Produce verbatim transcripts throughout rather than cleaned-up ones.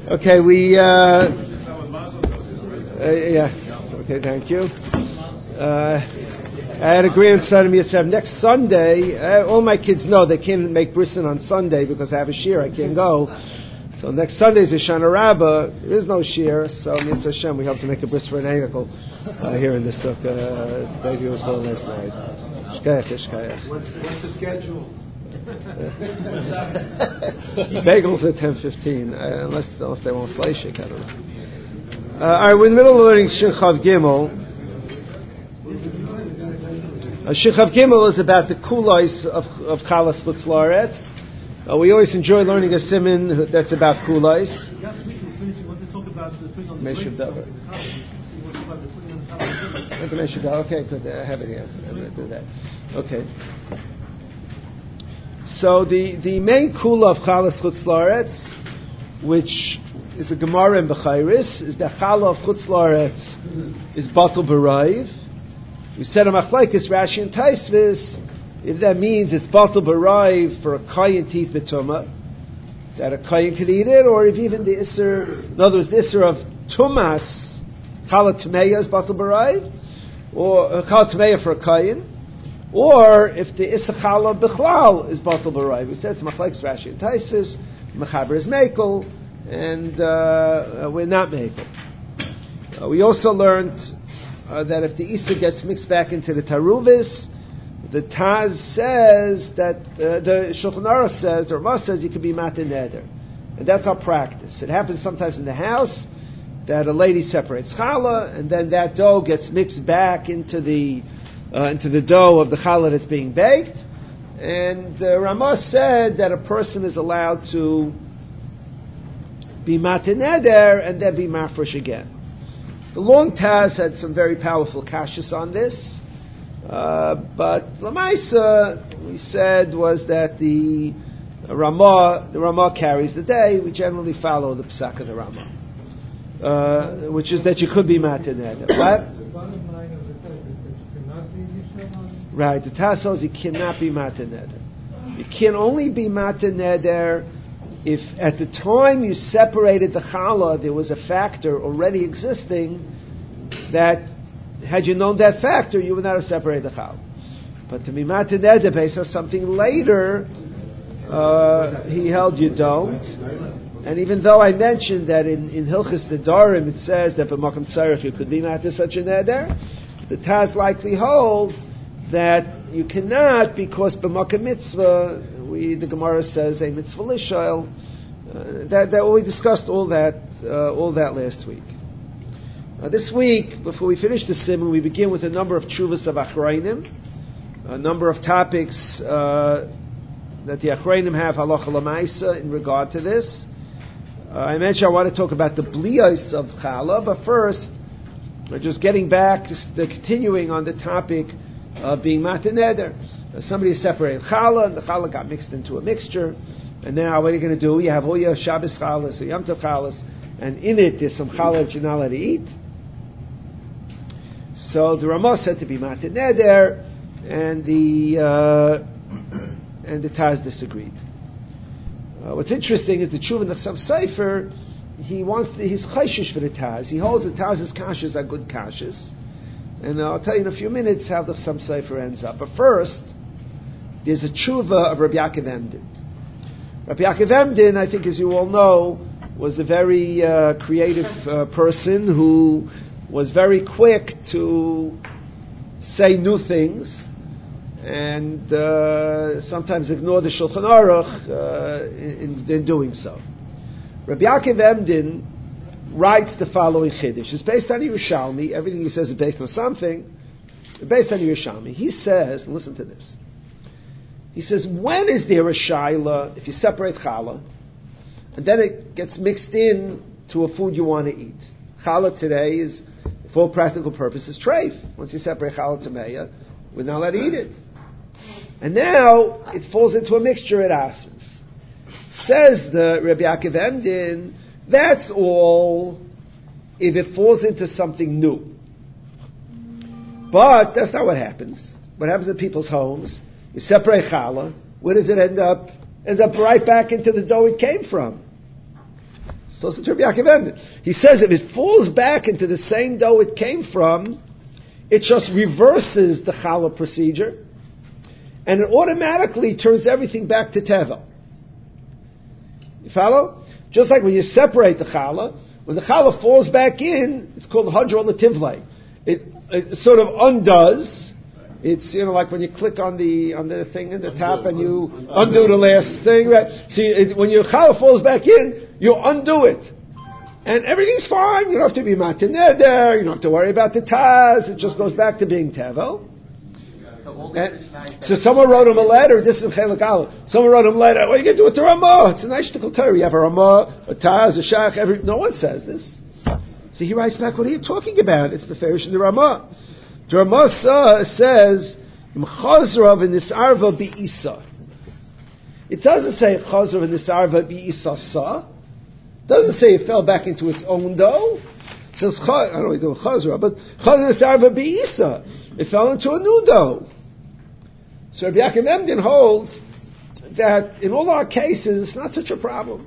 Okay, we, uh, uh, yeah, okay, thank you. Uh, I had a grandson of Yosef. Next Sunday, uh, all my kids know they can't make brisson on Sunday because I have a shear, I can't go. So next Sunday is a Shana Rabbah, there is no shear, so Mitzvah Hashem, we hope to make a bris for an ankle uh, here in the sukkah. Uh, baby was born last night. Shkayach, shkayach. What's, what's the schedule? Bagels at ten fifteen, uh, unless, unless they want fleishik, I don't know. Uh, Alright, we're in the middle of learning Shin Chav Gimel. Uh, Shin Chav Gimel is about the kulais of, of Chalas Chutz La'aretz. Uh, we always enjoy learning a siman that's about kulais. Last week we finished, we want to talk about the putting on the Meshuv Davar. Okay, good. I have it here. I'm going to do that. Okay. So the, the main kula of Chalas Chutz La'aretz, which is a Gemara in Bechayris, is that Chala of Chutz La'aretz is Batul B'Raiv. We said a Machlekes, Rashi and Taisvis, if that means it's Batul B'Raiv for a Kayin to eat B'Tumah, that a Kayin could eat it, or if even the Isser, in other words, the Isser of Tumas, Chala Tumeya is Batul B'Raiv, or uh, Chala Tumeya for a Kayin, or if the Issachala B'chlal is Batul B'Raiv. We said it's Machlekes, Rashi and Taisvis, Mechaber is Mekel, and uh, uh, we're not Mekel. Uh, we also learned uh, that if the Issa gets mixed back into the Taruvis, the Taz says that, uh, the Shulchan Aruch says, or Ramah says, you can be Matan Neder. And that's our practice. It happens sometimes in the house that a lady separates challah, and then that dough gets mixed back into the uh, into the dough of the challah that's being baked. And uh, Ramah said that a person is allowed to be Matan Neder and then be mafresh again. The Long Taz had some very powerful kashas on this. Uh, but Lamaisa, we said, was that the Ramah, the Ramah carries the day. We generally follow the Psak of the Ramah, uh, which is that you could be Matan Neder. What? Right, the Taz says you cannot be Matan Neder. You can only be Matan Neder if at the time you separated the challah, there was a factor already existing that, had you known that factor, you would not have separated the challah. But to be Matan Neder based on something later, uh, he held you don't. And even though I mentioned that in, in Hilchis Nedarim it says that b'makom tzarich you could be Matan such a neder, the Taz likely holds that you cannot because b'makom mitzvah, we, the Gemara says a mitzvah l'shoel. Uh, that, that we discussed all that uh, all that last week. Uh, this week, before we finish the simon, we begin with a number of tshuvas of achrayim, a number of topics uh, that the achrayim have halacha l'maisa in regard to this. Uh, I mentioned I want to talk about the bliyos of challah, but first, we're just getting back, to the continuing on the topic of being Matan Neder. Uh, somebody separated challah, and the challah got mixed into a mixture, and now what are you going to do? You have all your Shabbos challahs, or Yom Tov challahs, and in it there's some challah that you're not allowed to eat. So the Ramah said to be Matan Neder, and the uh, and the Taz disagreed. Uh, what's interesting is the Tshuva Nechsam Sefer, he wants the, he's chayshish for the Taz. He holds the Taz's kashas are good kashas, and I'll tell you in a few minutes how the Nechsam Sefer ends up. But first, there's a Tshuva of Rabbi Yaakov Emden. Rabbi Yaakov Emden, I think as you all know, was a very uh, creative uh, person who was very quick to say new things and uh, sometimes ignore the Shulchan Aruch uh, in, in doing so. Rabbi Yaakov Emden writes the following chiddush. It's based on Yerushalmi. Everything he says is based on something. It's based on Yerushalmi. He says, listen to this. He says, when is there a shaila if you separate challah and then it gets mixed in to a food you want to eat? Challah today is, for all practical purposes, treif. Once you separate challah tameya, we're not allowed to eat it. And now it falls into a mixture at asmas. Says the Rabbi Yaakov Emden, that's all if it falls into something new. But that's not what happens. What happens in people's homes, you separate challah, where does it end up? Ends up right back into the dough it came from. So it's Rabbi Yaakov Emden. He says if it falls back into the same dough it came from, it just reverses the challah procedure, and it automatically turns everything back to tevel. You follow? Just like when you separate the challah, when the challah falls back in, it's called hadra l'tivlei. It, it sort of undoes. It's, you know, like when you click on the on the thing in the top and you undo the last thing. Right? See, it, when your challah falls back in, you undo it. And everything's fine. You don't have to be matin neder. You don't have to worry about the taz. It just goes back to being tevel. And, so someone wrote him a letter. This is Chelik Aleph. Someone wrote him a letter. What are you going to do with the Ramah? It's a nice shtickle Torah. You have a Ramah, a taz, a shach. Every, no one says this. So he writes back, what are you talking about? It's the Farish in the Ramah. The Ramah says, Chazrav in this arva bi'isa. It doesn't say Chazrav in this arva bi'isa sa. It doesn't say it fell back into its own dough. It says, I don't know what you do with Chazrav, but Chazrav in this arva bi'isa. It fell into a new dough. So Rabbi Yaakov Emden holds that in all our cases, it's not such a problem.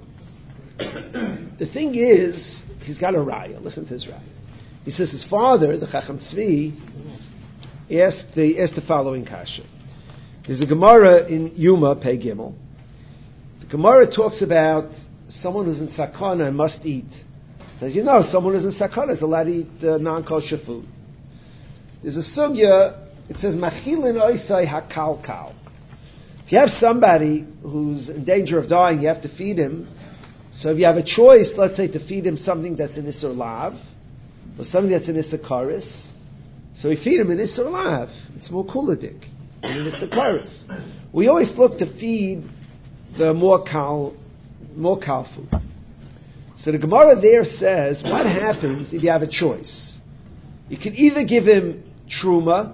The thing is, he's got a raya. Listen to his raya. He says his father, the Chacham Tzvi, asked the, asked the following kasha. There's a Gemara in Yuma, Pei Gimel. The Gemara talks about someone who's in sakana and must eat. As you know, someone who's in sakana is allowed to eat uh, non-kosher food. There's a sugya, it says, Machilin oisai hakalkal. If you have somebody who's in danger of dying, you have to feed him. So if you have a choice, let's say, to feed him something that's in Isser Lav, or something that's in Isser Karis, so we feed him in Isser Lav. It's more kuladik than in Isser Karis. We always look to feed the more kal, more kal food. So the Gemara there says, what happens if you have a choice? You can either give him truma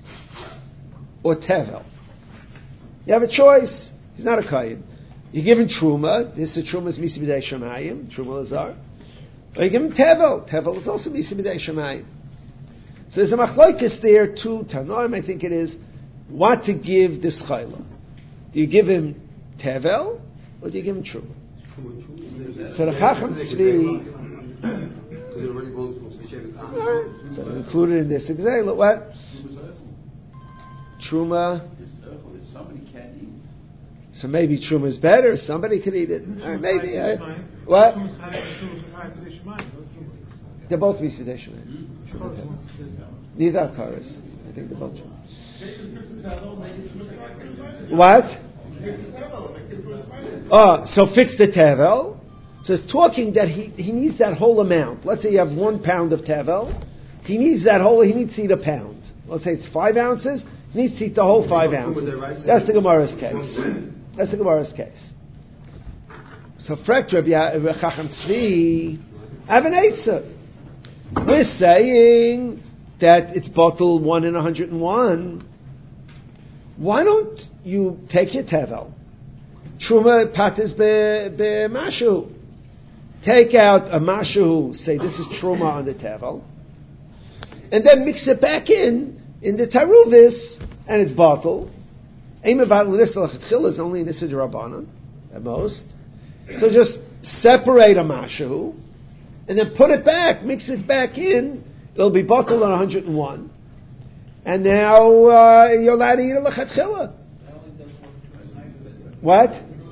or tevel. You have a choice. He's not a kayin. You give him truma. This is truma is misi b'dei shamayim. Truma lazar. Or you give him tevel. Tevel is also misi b'dei shamayim. So there's a machlokes there. Two tanoim, I think it is, what to give this chayla. Do you give him tevel or do you give him truma? So the Chacham Tzvi. So included in this example, what? Truma. Somebody can't eat. So maybe truma is better. Somebody could eat it. Right, maybe. I, what? They're both Mitzvah Shemayim. Neither are Karas. I think they're both true. What? Oh, so fix the tevel. So it's talking that he, he needs that whole amount. Let's say you have one pound of tevel. He needs that whole, he needs to eat a pound. Let's say it's five ounces. He needs to eat the whole five ounces. That's the Gemara's case. That's the Gemara's case. So Frek Rabbi Chacham Tzvi, I have an eitzah. We're saying that it's bottle one in a hundred and one. Why don't you take your tevel? Truma patis be mashu. Take out a mashu, say this is truma on the tevel, and then mix it back in in the taruvis, and it's bottle. Aim about l'nisal is only nisid rabbanon at most. So just separate a mashu, and then put it back, mix it back in. It'll be bottle on one hundred and one, and now uh, you're allowed to eat a lechatchila. What?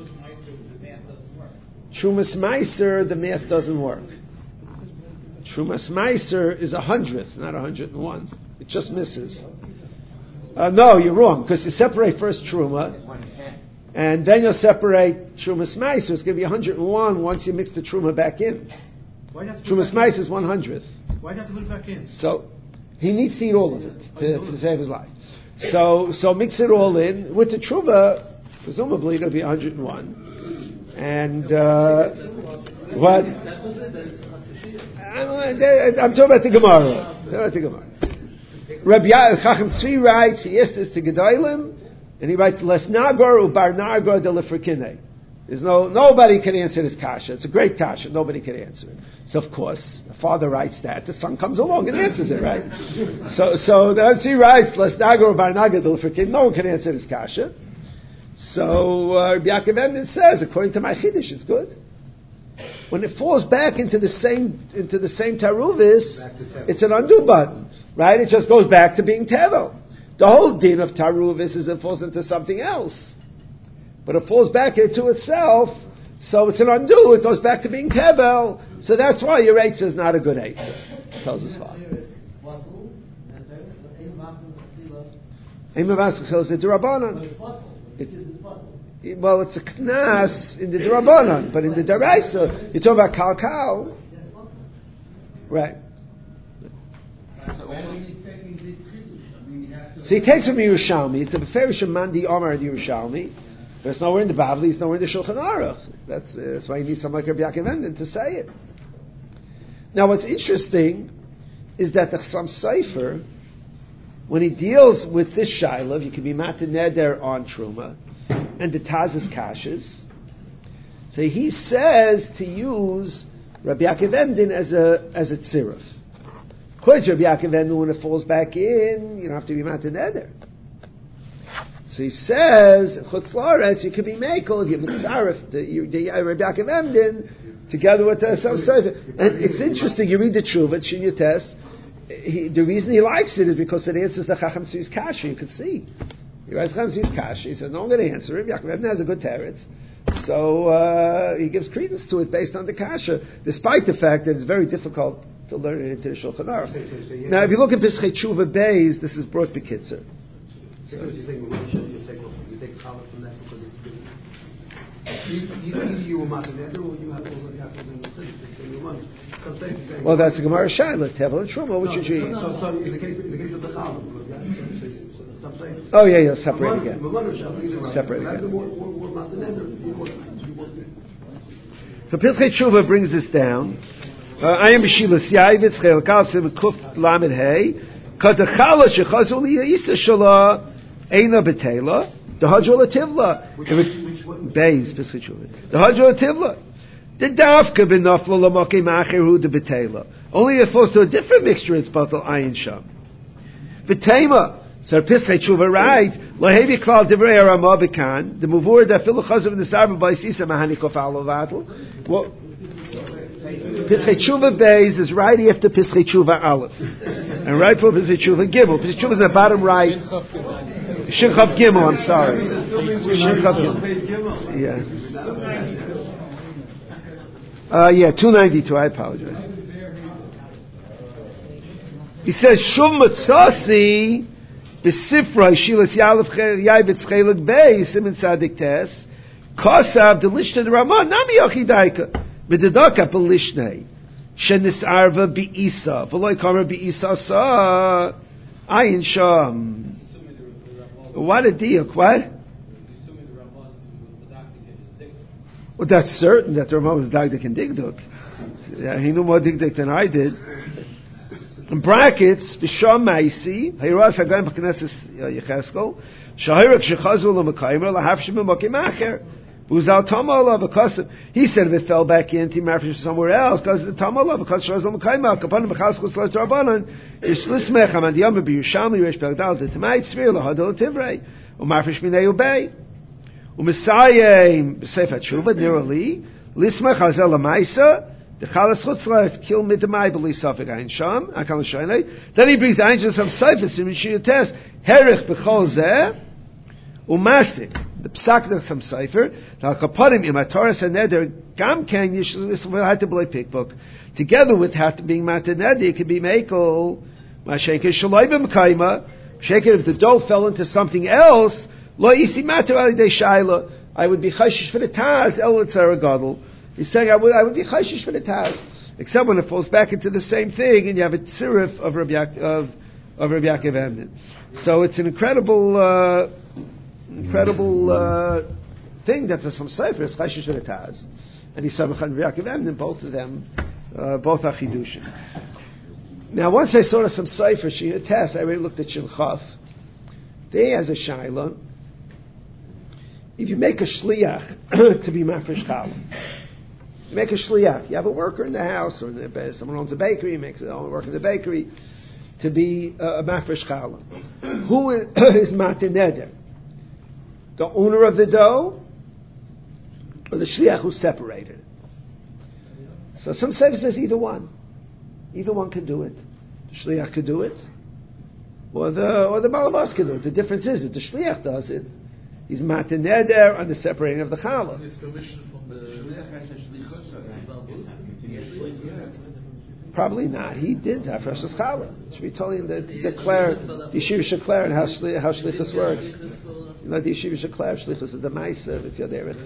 Trumas Meiser, the math doesn't work. Trumas Meiser is a hundredth, not a hundred and one. It just misses. Uh, no, you're wrong, because you separate first Truma, and then you'll separate Trumas Meiser. It's going to be a hundred and one once you mix the Truma back in. Trumas Meiser is one hundredth. Why do you have to put it back in? So, he needs to eat all of it to, to save his life. So, so mix it all in. With the Truma, presumably it'll be one hundred and one. And uh, what? I'm, I'm talking about the Gemara. I'm talking about the Gemara. Rabbi Chacham Tzvi writes, he asked this to Gedolim, and he writes, Les Nagor ubar Nagor de Lefrikine. There's no, nobody can answer this kasha. It's a great kasha. Nobody can answer it. So of course, the father writes that. The son comes along and answers it, right? so, so the Tzvi writes, Les Nagor ubar Nagor de Lefrikine. No one can answer this kasha. So uh, Rabbi Yaakov Emden says, according to my Chiddush, it's good. when it falls back into the same into the same taruvis, it's an undo button, right? It just goes back to being tevel. The whole din of taruvis is it falls into something else, but it falls back into itself, so it's an undo. It goes back to being tevel. So that's why your eitzah is not a good eitzah. Tells us why. It's a derabanan. Well, it's a knas in the derabanan, but in the deraisa, you're talking about kalkal, right? So he takes from Yerushalmi. It's a beferish mandi Omar Yerushalmi. But it's nowhere in the Bavli. It's nowhere in the Shulchan Aruch. That's uh, that's why you need someone like Rabbi Yaakov Emden to say it. Now, what's interesting is that the Chassam Sofer, when he deals with this shaylav, you can be matin neder on truma and the tazas kashes. So he says to use Rabbi Yaakov Emden as a as a tziruf. According to Rabbi Yaakov Emden, when it falls back in, you don't have to be matin neder. So he says, Chutz La'aretz, you could be mekel if you mitzaref the, the Rabbi Yaakov Emden together with the Chassam Sofer. And it's interesting. You read the Tshuva, Shin Test. He, the reason he likes it is because it answers the Chacham Tzvi's kasha. You could see. He writes Chacham Tzvi's kasha. He says, no, I'm going to answer it. Yaakov Emden has a good teretz. So uh, he gives credence to it based on the kasha, despite the fact that it's very difficult to learn it into the Shulchan Aruch. So, so, so, yeah. Now, if you look at Pischei Tshuva Beis, this is brought Bekitzer. So you're saying you take you take challah from that because it's either you were mataneder or you have already have to do the Well, that's the Gemara Shaila, Tevel and Truma. Which is you? So, so in the case in the case of the challah, because oh yeah, yeah, separate again. Separate again. So Pischei Tshuva brings this down. I am B'Shilas Yavitz Chelkal Sim Kuf Lamed Hey Kad the Chala Shechazul Yisa Shala Eina Betela the Hajol Tivla Beis Pischei Tshuva the Hajol Tivla the Davka B'Nafla Lamakei Macheru the Betela only if it falls to a different mixture it's Batal Ayin Sham Betema. So Pischei Tshuva right Lahevi Klal Divrei Ramah Bekan the Muvur that Filu Chazav in the Sarva by Sisa Mahani Kofal Ovatel well Pischei Tshuva Beis is right after Pischei Tshuva Aleph and right before Pischei Tshuva Gimel. Pischei Tshuva is in the bottom right. Shin Chav Gimel, I'm sorry. Shin Chav Gimel. Yeah. Uh, yeah, two ninety-two, I apologize. He says, Shum Matzasi B'Sifra Shilas Yalef Yavitz Chelik Beis Simin Tzadik Tes Kosav Delishta the Ramah Nami Yochidaika B'Dedaka B'Lishnei Shenis Arva B'Isa V'Loi Kamer B'Isa Sa Ayin Sham. What a diuk, what? Well, that's certain that the Ramah was Dagdik and Digduk. Yeah, he knew more Digduk than I did. In brackets, B'Sham Maisi Hayras Hagayim B'Knesses Yecheskel Shahirak Shechazu L'Makaymer L'Hafshim B'Mokim Acher. Buzal Tamala because he said if it fell back into Marfish somewhere else because the Tamala because Shazal Makaima Kapan B'Chaskos L'Tarbanan Yishlismech Amandiyam B'Yushalmi Resh Begdal the Tamait Svir L'Hadol Tivrei U'Marfish Minei Ubei U'Mesayim B'Seifat Shuva Nirali Lismech Hazel Amaisa the Chalas Chutzla Kil Midamai B'Li Safik Ein Sham Akal Shaynei. Then he brings the angels of Seifas in Mishiyah Test Herich B'Chol Zeh U'Masik. The psak of some cipher, now kaparim imataras and neder gam ken yishul had to play pickbook together with hat being mataned it could be makel mashenke shaloibim kaima shaken if the dough fell into something else lo isi matar ali de shaila I would be chayshish for the taz el tzara gadol. He's saying I would I would be chayshish for the taz except when it falls back into the same thing and you have a tzirif of Rabbi of of Rabbi Yaakov Emden. So it's an incredible. Uh, Incredible uh, thing that there's some sefer is Chayshish v'Taz, and he said Rabbi Yaakov Emden, both of them, uh, both are chidushim. Now, once I saw some sefer Shia Test, I already looked at Shilchaf. There has a shaila. If you make a shliach to be mafresh challah, you make a shliach. You have a worker in the house, or in the, someone owns a bakery, he makes it work in the bakery to be uh, a mafresh challah. Who is matin neder? The owner of the dough, or the shliach who separated it? So some Sefer says either one. Either one could do it. The Shliach could do it, or the or the Balabas could do it. The difference is that the Shliach does it. He's matin neder on the separating of the challah. It's permission from the Shliach has a shlichus. Probably not. He did have Rosh Challah. Should be telling him that to declare the yeshiva should declare and how shli, how shlichus works. You know, the yeshiva should declare shlichus is the ma'aser. It's your derech.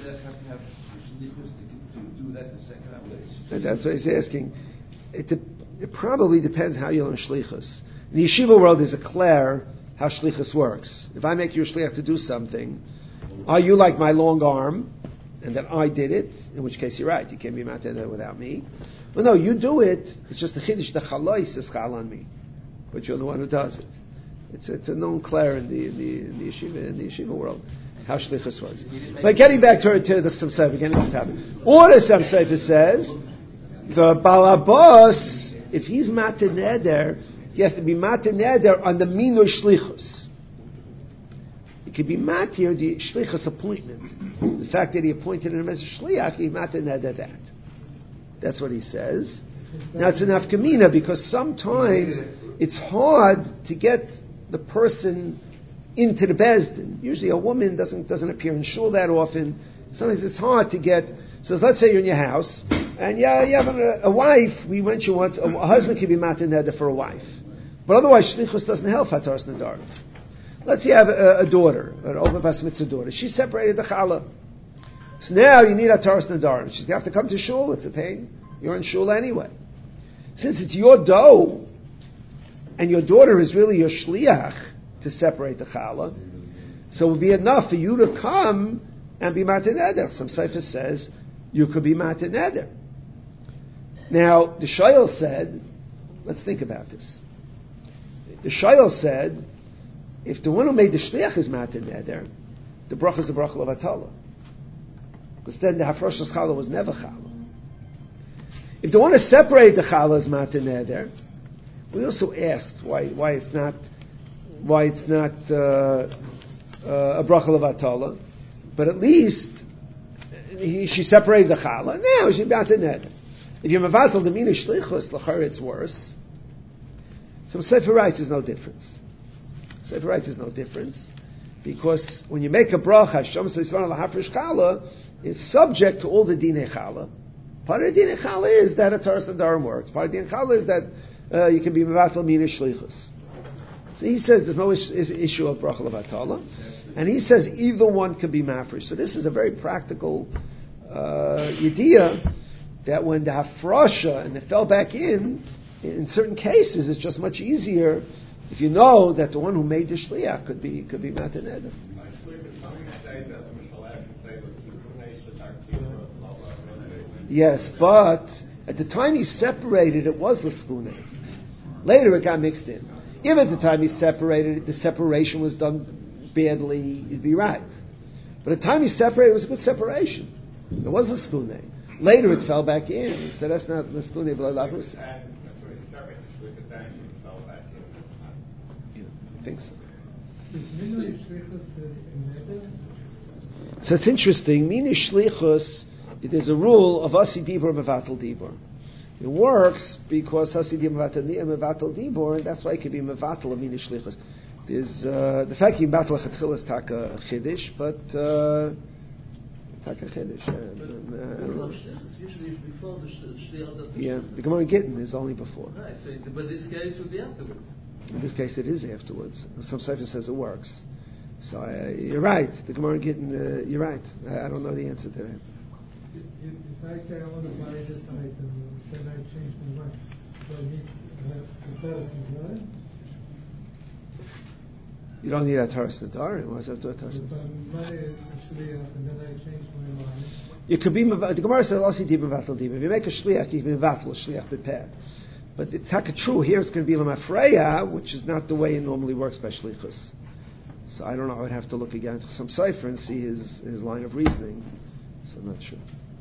And that's what he's asking. It, de- it probably depends how you learn shlichus. In the yeshiva world, there's a clear how shlichus works. If I make you a shliach to do something, are you like my long arm, and that I did it? In which case, you're right. You can't be mataneh without me. Well, no, you do it. It's just the chiddush. The chalois is chal on me, but you're the one who does it. It's it's a known clear in the in the, in the yeshiva in the yeshiva world how shlichus works. But getting back to, to the Sam Sefer, getting to the topic. Or the Sam Sefer says the balabos, if he's mataneh there, he has to be mataneh there on the minor shlichus. It could be matir the shlichus appointment. The fact that he appointed him as a shliach, he mataneh there that. That's what he says. Now it's an afkamina because sometimes it's hard to get the person into the bezdin. Usually a woman doesn't doesn't appear in shul that often. Sometimes it's hard to get. So let's say you're in your house and yeah, you have a, a wife. We went you once. A, a husband can be mataneh for a wife, but otherwise shlichus doesn't help hataras nadar. Let's say you have a, a daughter, an open bas mitzvah daughter. She separated the challah. So now you need a Taras Nadarim. She's going to have to come to shul. It's a pain. You're in shul anyway. Since it's your dough, and your daughter is really your shliach to separate the challah, so it would be enough for you to come and be mataneder. Some Sefer says you could be mataneder. Now, the Shayil said, let's think about this. The Shayil said, if the one who made the shliach is mataneder, the bracha is a bracha of atala. Because then the hafroshas challah was never challah. If they want to separate the challah as mataneder, we also asked why why it's not why it's not uh, uh, a bracha levatala, but at least he, she separated the challah. Now she's mataneder. If you're mevatel the mina shlichus, l'char it's worse. So Sefer writes there's no difference. Sefer writes there's no difference because when you make a bracha, Hashem says lahafresh challah, it's subject to all the dinei challah. Part of the dinei challah is that a taras nadarim works. Part of the dinei challah is that uh, you can be mevatel mina shlichus. So he says there's no is, is issue of bracha levatala, and he says either one can be mafresh. So this is a very practical uh, idea that when the hafrasha and it fell back in, in certain cases it's just much easier if you know that the one who made the shliach could be could be mataneder. Yes, but at the time he separated, it was l'skune. Later it got mixed in. If at the time he separated, the separation was done badly, you'd be right. But at the time he separated, it was a good separation. It was l'skune. Later it fell back in. So that's not l'skune, but l'lavus. Yeah, I think so. So it's interesting. Mini shlichus. There's a rule of Asi Dibur Mevatel Dibur. It works because Asi Dibur Mevatel Dibur, and that's why it can be Mevatel Amini Shlichus. There's uh, the fact you Mevatel Chatchil is Taka Chiddush, but uh, Taka Chiddush. Usually it's before the Shliach. Yeah, the Gemara Gittin is only before. Right, so, but this case would be afterwards. In this case, it is afterwards. Some Sefer says it works. So uh, you're right. The Gemara Gittin, uh, you're right. I, I don't know the answer to that. If, if I say I want to buy this item, then I change my mind. Do I need to have the person done? You don't need a Taras Nadarim. Why does that do a Taras If I'm buying a shliach and then I change my mind. You could be, the Gemara says, also deep mevatel deep. If you make a shliach, you can mevatel a shliach prepared. But it's not true. Here it's going to be lemafreya, which is not the way it normally works by shlichus. So I don't know. I would have to look again to some cipher and see his, his line of reasoning. So I'm not sure.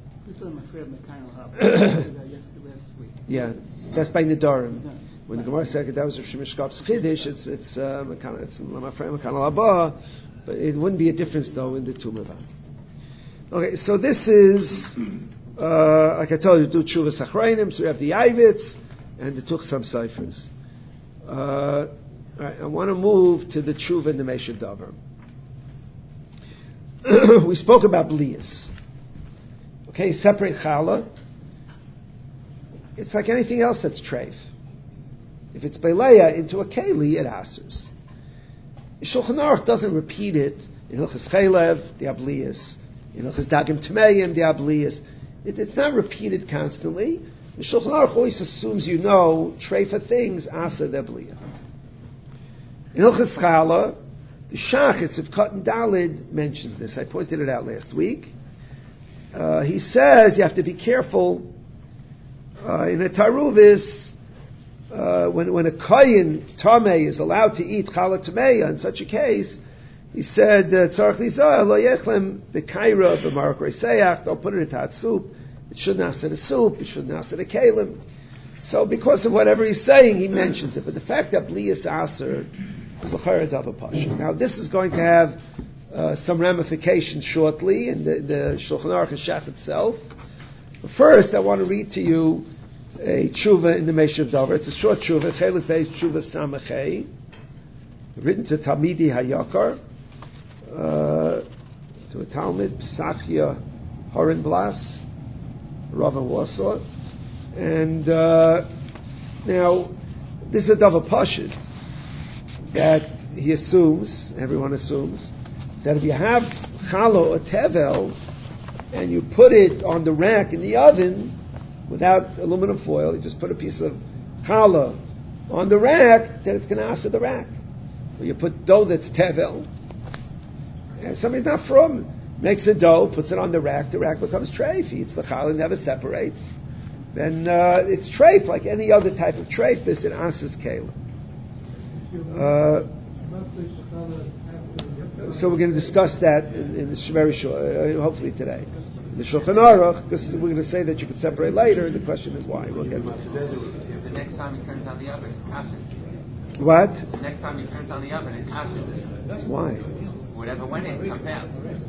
Yeah, that's by Nidarim. When the Gemara said that was Rav Shimon Shkop's Chiddush, it's it's uh, it's Lamafrei Mekan Haba, but it wouldn't be a difference though in the two Mevat. Okay, so this is uh, like I told you, do Tshuvas Achrayim, so we have the Yavitz and the Tuchsam Seifers. Uh, all right, I want to move to the Tshuva and the Meshav Davar. We spoke about Blias. Okay, separate Chala. It's like anything else that's treif. If it's Beleya into a Keli, it asers. Shulchan Aruch doesn't repeat it in Hilchas Chaylev, the Ablias, in Hilchas Dagim Tmeim, the Ablias. It, it's not repeated constantly. The Shulchan Aruch always assumes you know treifa things, aser the Abliya. In Hilchas Chala, the Shachitz of Katan Dalid mentions this. I pointed it out last week. Uh, he says you have to be careful uh, in a Taruvis uh, when when a Koyin Tameh is allowed to eat Chala Tameya. In such a case, he said Tzarech Lizah Lo Yechlem B'Kaira B'Marok Reiseach. Don't put it into hot soup. It shouldn't aser the soup. It shouldn't aser the kalim. So because of whatever he's saying, he mentions it. But the fact that Blias aser is l'chayra dava pasha. Now this is going to have uh, some ramifications shortly in the, the Shulchan Aruch and Shach itself. But first, I want to read to you a tshuva in the Meshav Davar. It's a short tshuva, Chelik Beis Tshuva Samachei, written to Talmidi Hayakar, uh, to a Talmud, Psachia Horenblas, Rav in Warsaw. And uh, now, this is a Dava Pashit that he assumes, everyone assumes, that if you have Chala or Tevel and you put it on the rack in the oven without aluminum foil, you just put a piece of Chala on the rack, then it's going to aser the rack. Or you put dough that's Tevel, and somebody's not from, makes a dough, puts it on the rack, the rack becomes treif, he eats the Chala, never separates. Then uh, it's treif, like any other type of treif, this in Asas Kela. Uh, so we're going to discuss that in, in this very short, uh, hopefully today. The Shulchan Aruch, because we're going to say that you could separate later, the question is why. We'll get to it. The next time he turns on the oven, it's ashes. What? The next time he turns on the oven, it's ashes. Why? Whatever went in comes out.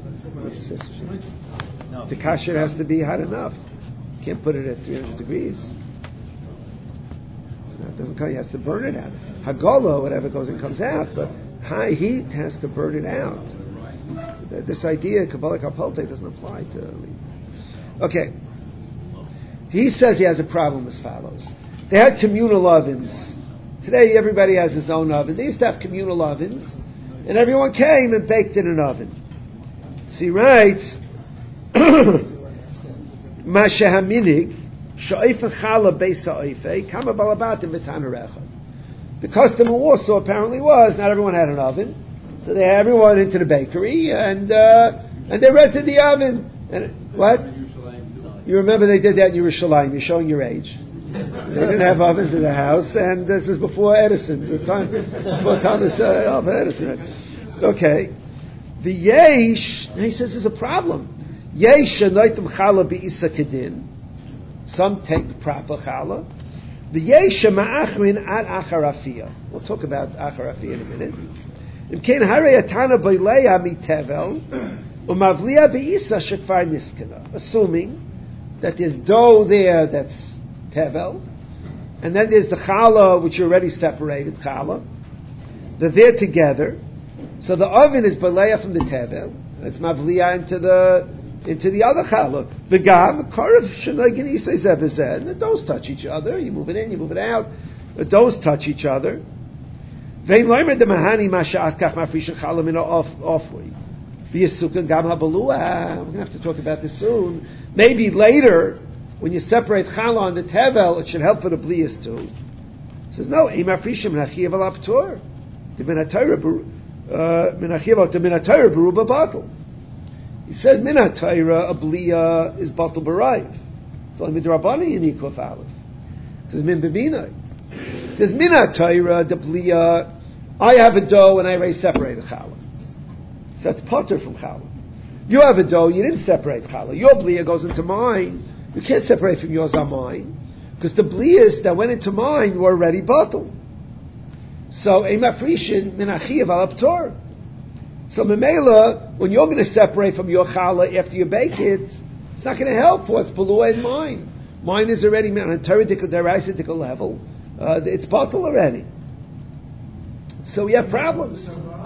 The kasher has to be hot enough. You can't put it at three hundred degrees. So that doesn't come, he has to burn it out. Hagolo, whatever goes in comes out, but high heat has to burn it out. This idea, Kabbalah Kapolte, doesn't apply to. Okay. He says he has a problem as follows. They had communal ovens. Today everybody has his own oven. They used to have communal ovens, and everyone came and baked in an oven. So he writes, Mashahaminig, Sha'ifan Chala Beisa Oife, Kama Balabatim B'Tanarecha. The custom in Warsaw apparently was not everyone had an oven, so they had everyone into the bakery and uh, and they rented the oven. And what? You remember they did that in Yerushalayim? You're showing your age. They didn't have ovens in the house, and this is before Edison, the time before Thomas uh, Alva Edison. Okay, the yesh. He says there's a problem. Yesh shenoitim chala beisa kedin. Some take the proper chala. The yesha ma'achrin at acharafia. We'll talk about acharafia in a minute. Imkein harei atana boileya mitevel umavliya beisa shekvar niskana. Assuming that there's dough there that's tevel, and then there's the challah which you already separated challah. They're there together. So the oven is boileya from the tevel. It's mavliya into the into the other challah. V'gam karev shenogin isay zeh v'zeh. And the doughs touch each other. You move it in, you move it out. The doughs touch each other. Vein loimer de mahani masha'at kach mafrishin challah min ofui. V'yisukan gam habalua. We're going to have to talk about this soon. Maybe later, when you separate challah on the tevel, it should help for the blias too. It says no. Ein mafrishim min achiyav al aptur. The min hatayra min achiyav al min hatayra beruba batel. He says, Minat Torah, a bliya is batel b'rayv. It's only midrabani in Yikuf Aleph. It says, Min b'binai. It says, Minat Torah, the bliya, I have a dough and I already separated challah. So that's potter from challah. You have a dough, you didn't separate challah. Your bliya goes into mine. You can't separate from yours on mine. Because the bliyas that went into mine were already batel. So, Ein mafrishin min achiyav al aptor. So Memela, when you're going to separate from your challah after you bake it, It's not going to help what's Balua in mine. Mine is already on a Teredikal, Deraisidical level. Uh, it's bottle already. So we have problems.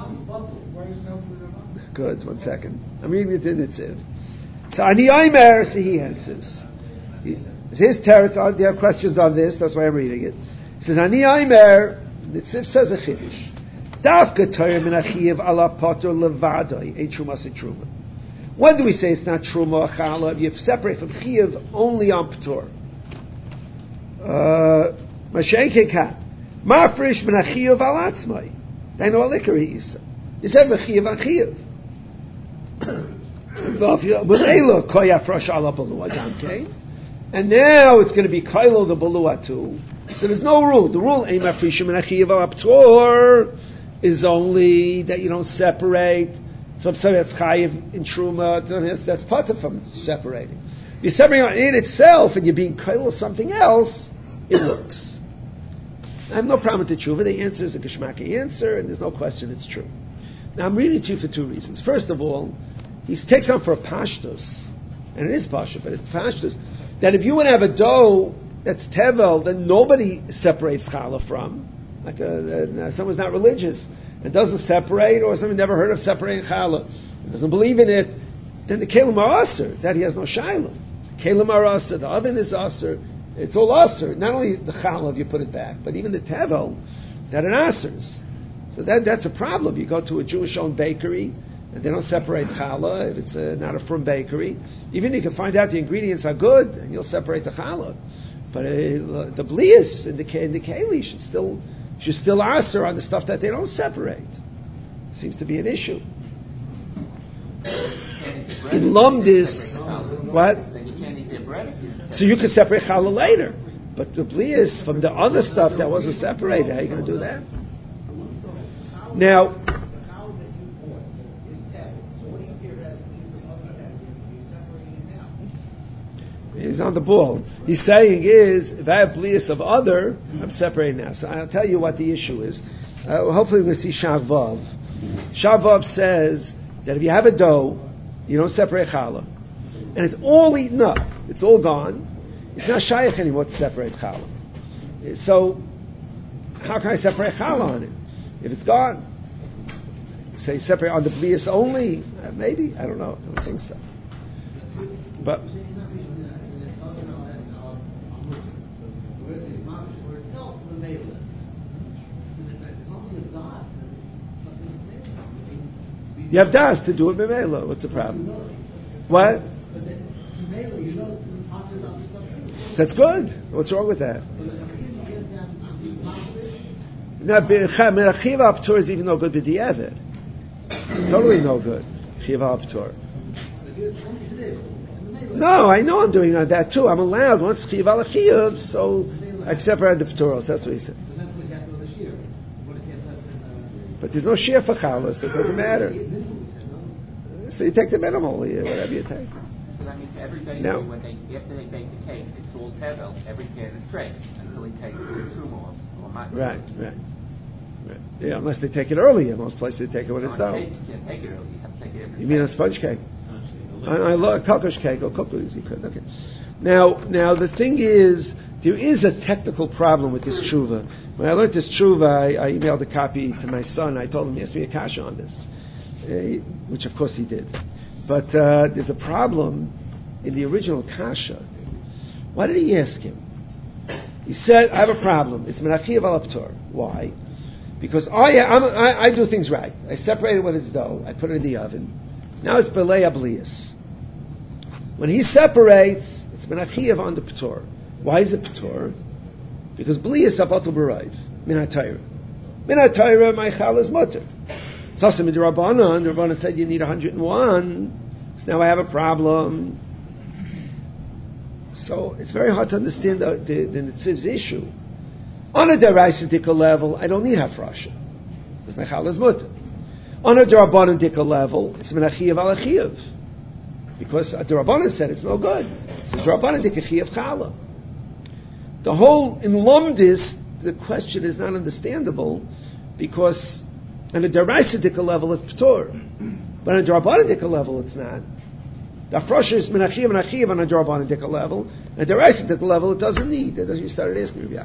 Good, one second. I'm reading it in Nitziv. So Ani Aimer, so he answers. He, his territory, there are questions on this, that's why I'm reading it. He says, Ani Aimer, Nitziv says a Chiddush. Dafka Torah min achiyev ala potter levadai, a truma se truma. When do we say it's not truma or chala? You separate from chiyev only on p'tor. Mashenke kat. Mafrish min achiyev al atzmai. They know a liquor he is. He said mechiyev on chiyev. And now it's going to be kailo the balua too. So there's no rule. The rule aim mafrishim min achiyev al p'tor is only that you don't separate from something that's chayiv in truma. That's part of from separating. You're separating in itself, and you're being kail something else. It works. I have no problem with the tshuva. The answer is a geshmaki answer, and there's no question it's true. Now I'm reading to you for two reasons. First of all, he takes on for a pashtus, and it is pashtus, but it's pashtus. That if you would have a dough that's tevel, then nobody separates challah from. Like a, uh, someone's not religious and doesn't separate, or someone never heard of separating challah, doesn't believe in it, then the kelim are aser, that he has no shiloh. Kelim are aser, the oven is aser, it's all aser. Not only the challah if you put it back, but even the tevel, that are asers. So that that's a problem. You go to a Jewish-owned bakery, and they don't separate challah, if it's a, not a from bakery. Even you can find out the ingredients are good, and you'll separate the challah. But uh, the blias in the, in the keli should still should still answer on the stuff that they don't separate. Seems to be an issue. In lumdis, what? So you can separate challah later, but the blias from the other stuff that wasn't separated, how are you going to do that? Now, he's on the ball. He's saying is, if I have blias of other, I'm separating now. So I'll tell you what the issue is. Uh, hopefully we're going to see Shavvav. Shavvav says that if you have a dough, you don't separate challah. And it's all eaten up. It's all gone. It's not shaykh anymore to separate challah. So, how can I separate challah on it? If it's gone. Say separate on the blias only? Uh, maybe. I don't know. I don't think so. But... You have das to do it b'meila. What's the problem? What? That's good. What's wrong with that? Now, Chiva Aptur is even no good b'di'evet. It's totally no good. Chiva Aptur. No, I know I'm doing that too. I'm allowed once Chiva L'chiv, so I separate the Pturos. That's what he said. But there's no shear for challah, so it doesn't matter. So you take the minimal, whatever you take. So that means every bakery, now, when they, after they bake the cakes, it's all tevel, every pan is straight, until he takes the truma off, or mutton. Right, right. Right. Yeah, unless they take it early. In most places they take it when it's done. You can't take it early, you have to take it every You mean a sponge cake? I, I love a kokosh cake or cookies. You could. Okay. Now, now the thing is, there is a technical problem with this tshuva. When I learned this tshuva, I, I emailed a copy to my son. I told him he asked me a kasha on this, uh, which of course he did. But uh, there's a problem in the original kasha. Why did he ask him? He said, I have a problem. It's menachiv al aptor. Why? Because I, I'm, I, I do things right. I separate it when it's dough. I put it in the oven. Now it's belei ablias. When he separates, it's menachiv on the ptor. Why is it ptor? Because blias abatul b'rayv min ha'tayra. Min ha'tayra my chal is mutter. Sasem in the Rabbanan, the Rabbanan said you need one hundred one. So now I have a problem. So it's very hard to understand the, the, the Nitziv's issue. On a deraisa level, I don't need hafrasha because my chal is mutter. On a Rabbanan level, it's menachiv al achiv because the Rabbanan said it's no good. It's the Rabbanan dikachiv chala. The whole, in Lumdis, the question is not understandable because on a deraisa level it's p'tor, but on a Drabbanic level it's not. The Afrosha is Menachiv and Achiv on a Darabanan Dika level, and the Raisa Dika level it doesn't need. That doesn't. You started asking me, yeah.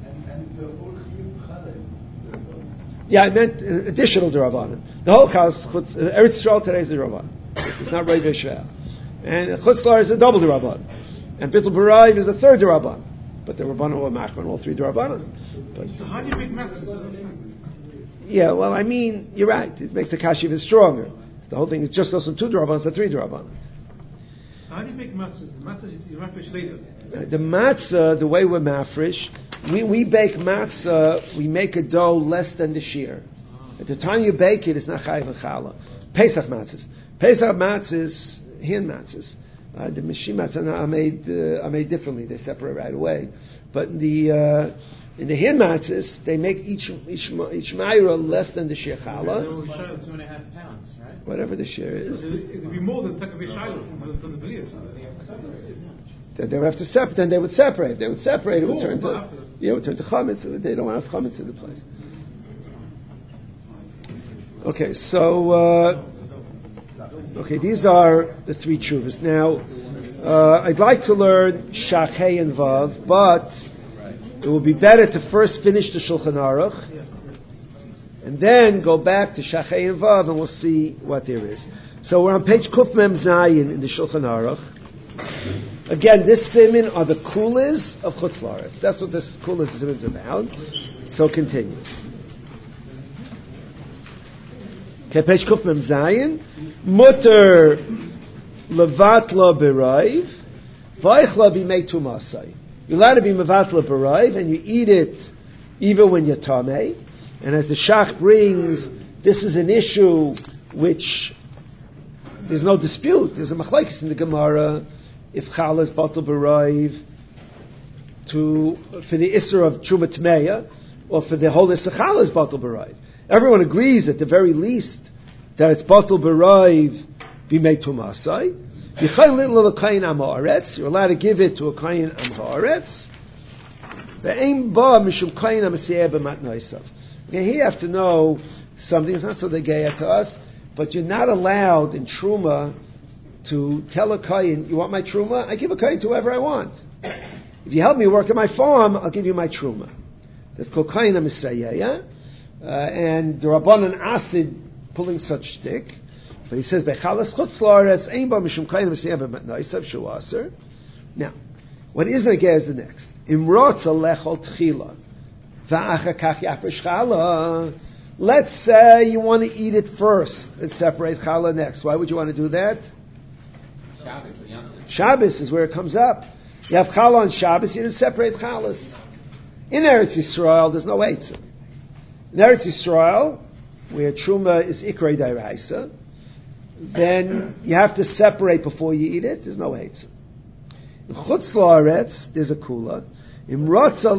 Yeah, I meant uh, additional Darabanan. The whole house, uh, Eretz Yisrael today is a Darabanan. It's not Rei V'Yishrael. And Chutz La'aretz is a double Darabanan. And Bittul B'Raiv is a third Darabanan. But the Rabbanan were Machman, all three Darabanan. So how do you make matzahs? Yeah, well, I mean, you're right. It makes the Kashi even stronger. The whole thing is just less than two Darabanan, it's three Darabanan. How do you make matzahs? The matzahs you mafresh later. Uh, the matzah, the way we're mafresh, we, we bake matzah, we make a dough less than the shear. At the time you bake it, it's not chayiv and challah. Pesach matzahs. Pesach matzahs, hand matzahs. Uh, the mishim matzahs are made, uh, are made differently. They separate right away. But in the, uh, in the hand matzahs, they make each, each, each ma'ira less than the shear challah. Two and a half pounds, right? Whatever the shear is. It would be more than Takav Shiloh from the Blias. They would have to separate. Then they would separate. They would separate. It would turn to yeah, it would turn to chametz. They don't want to have chametz in the place. Okay, so uh, okay, these are the three tshuvas. Now, uh, I'd like to learn Shachei and Vav, but it would be better to first finish the Shulchan Aruch and then go back to Shachei and Vav, and we'll see what there is. So we're on page Kuf Mem Zayin in the Shulchan Aruch. Again, this siman are the kulas of Chutz La'aretz. That's what this kulas siman is about. So it continues. Okay, page Kuf Mem Zayin. Mutter levatla b'raiv, vaychla b'mei tumasai. You're allowed to be mevatla b'raiv, and you eat it even when you're tamei. And as the Shach brings, this is an issue which there's no dispute. There's a machlekes in the Gemara. If challah is batal b'raiv to for the isser of truma tmeya, or for the whole isser challah is batal b'raiv. Everyone agrees at the very least that it's batal b'raiv b'mei tumasai. You're allowed to give it to a kayin am haaretz. Ve'ein ba mishum kayin am asiyeh b'matnaisav. Okay, here you have to know something. It's not so they gay to us, but you're not allowed in truma to tell a kayin, you want my truma? I give a kayin to whoever I want. If you help me work at my farm, I'll give you my truma. That's called kayin ha-misayeya. Uh, and the Rabbanan Asid pulling such stick. But he says, Bechalas chutz la'aretz ein ba mishum kayin ha-misayeya b'matnaisav shu aser. Now, what is negeh is the next. Imrotza lechol tchila va'achar kach yafresh challah. Let's say you want to eat it first and separate challah next. Why would you want to do that? Shabbos, Shabbos is where it comes up. You have challah on Shabbos, you didn't separate challahs. In Eretz Yisrael, there's no eitzah. In Eretz Yisrael, where truma is ikrei daraisa, then you have to separate before you eat it. There's no eitzah. In Chutz La'aretz, there's a kula. In Rotza,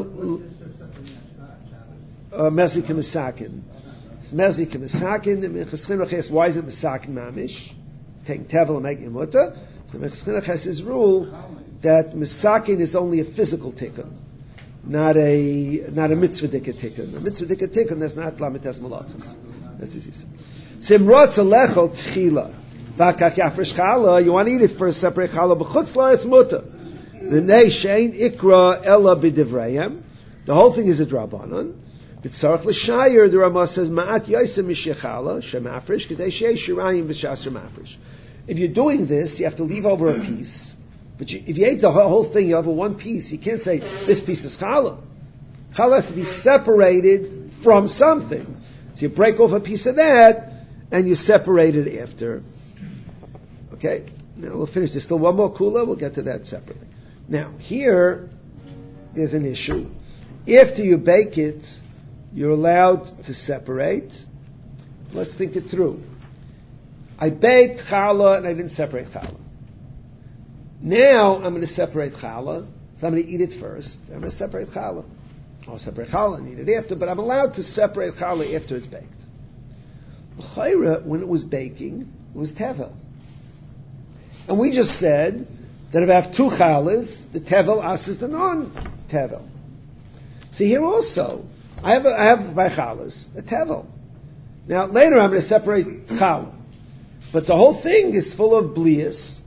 mezi k'misakin. It's mezi k'misakin. Why is it misakin mamish? Taking tevel and making a mutter. So Mechaschinach has his rule that misakin is only a physical tikkun, not a not a mitzvah dika tikkun. A mitzvah dika tikkun that's not lamites malachas. That's easy. Simrot alechol tchila v'akach yafresh challah. You want to eat it for a separate challah, but chutz la'aretz mutter. The nei shein ikra ella b'divrayim. The whole thing is a drabanan. B'tzarich l'shayer, the Ramah says ma'at yosem mishechala shemafresh k'dei shei shirayim v'shaser mafresh. If you're doing this, you have to leave over a piece. But you, if you ate the whole thing, you have a one piece. You can't say this piece is challah. Challah has to be separated from something. So you break off a piece of that and you separate it after. Okay. Now we'll finish. There's still one more kula. We'll get to that separately. Now here, there's an issue. After you bake it, you're allowed to separate. Let's think it through. I baked challah and I didn't separate challah. Now I'm going to separate challah, so I'm going to eat it first. I'm going to separate challah. I'll separate challah and eat it after, but I'm allowed to separate challah after it's baked. L'chayra, when it was baking, it was tevel. And we just said that if I have two challahs, the tevel asks the non-tevel. See here also, I have, a, I have my challahs, a tevel. Now later I'm going to separate challah. But the whole thing is full of blias,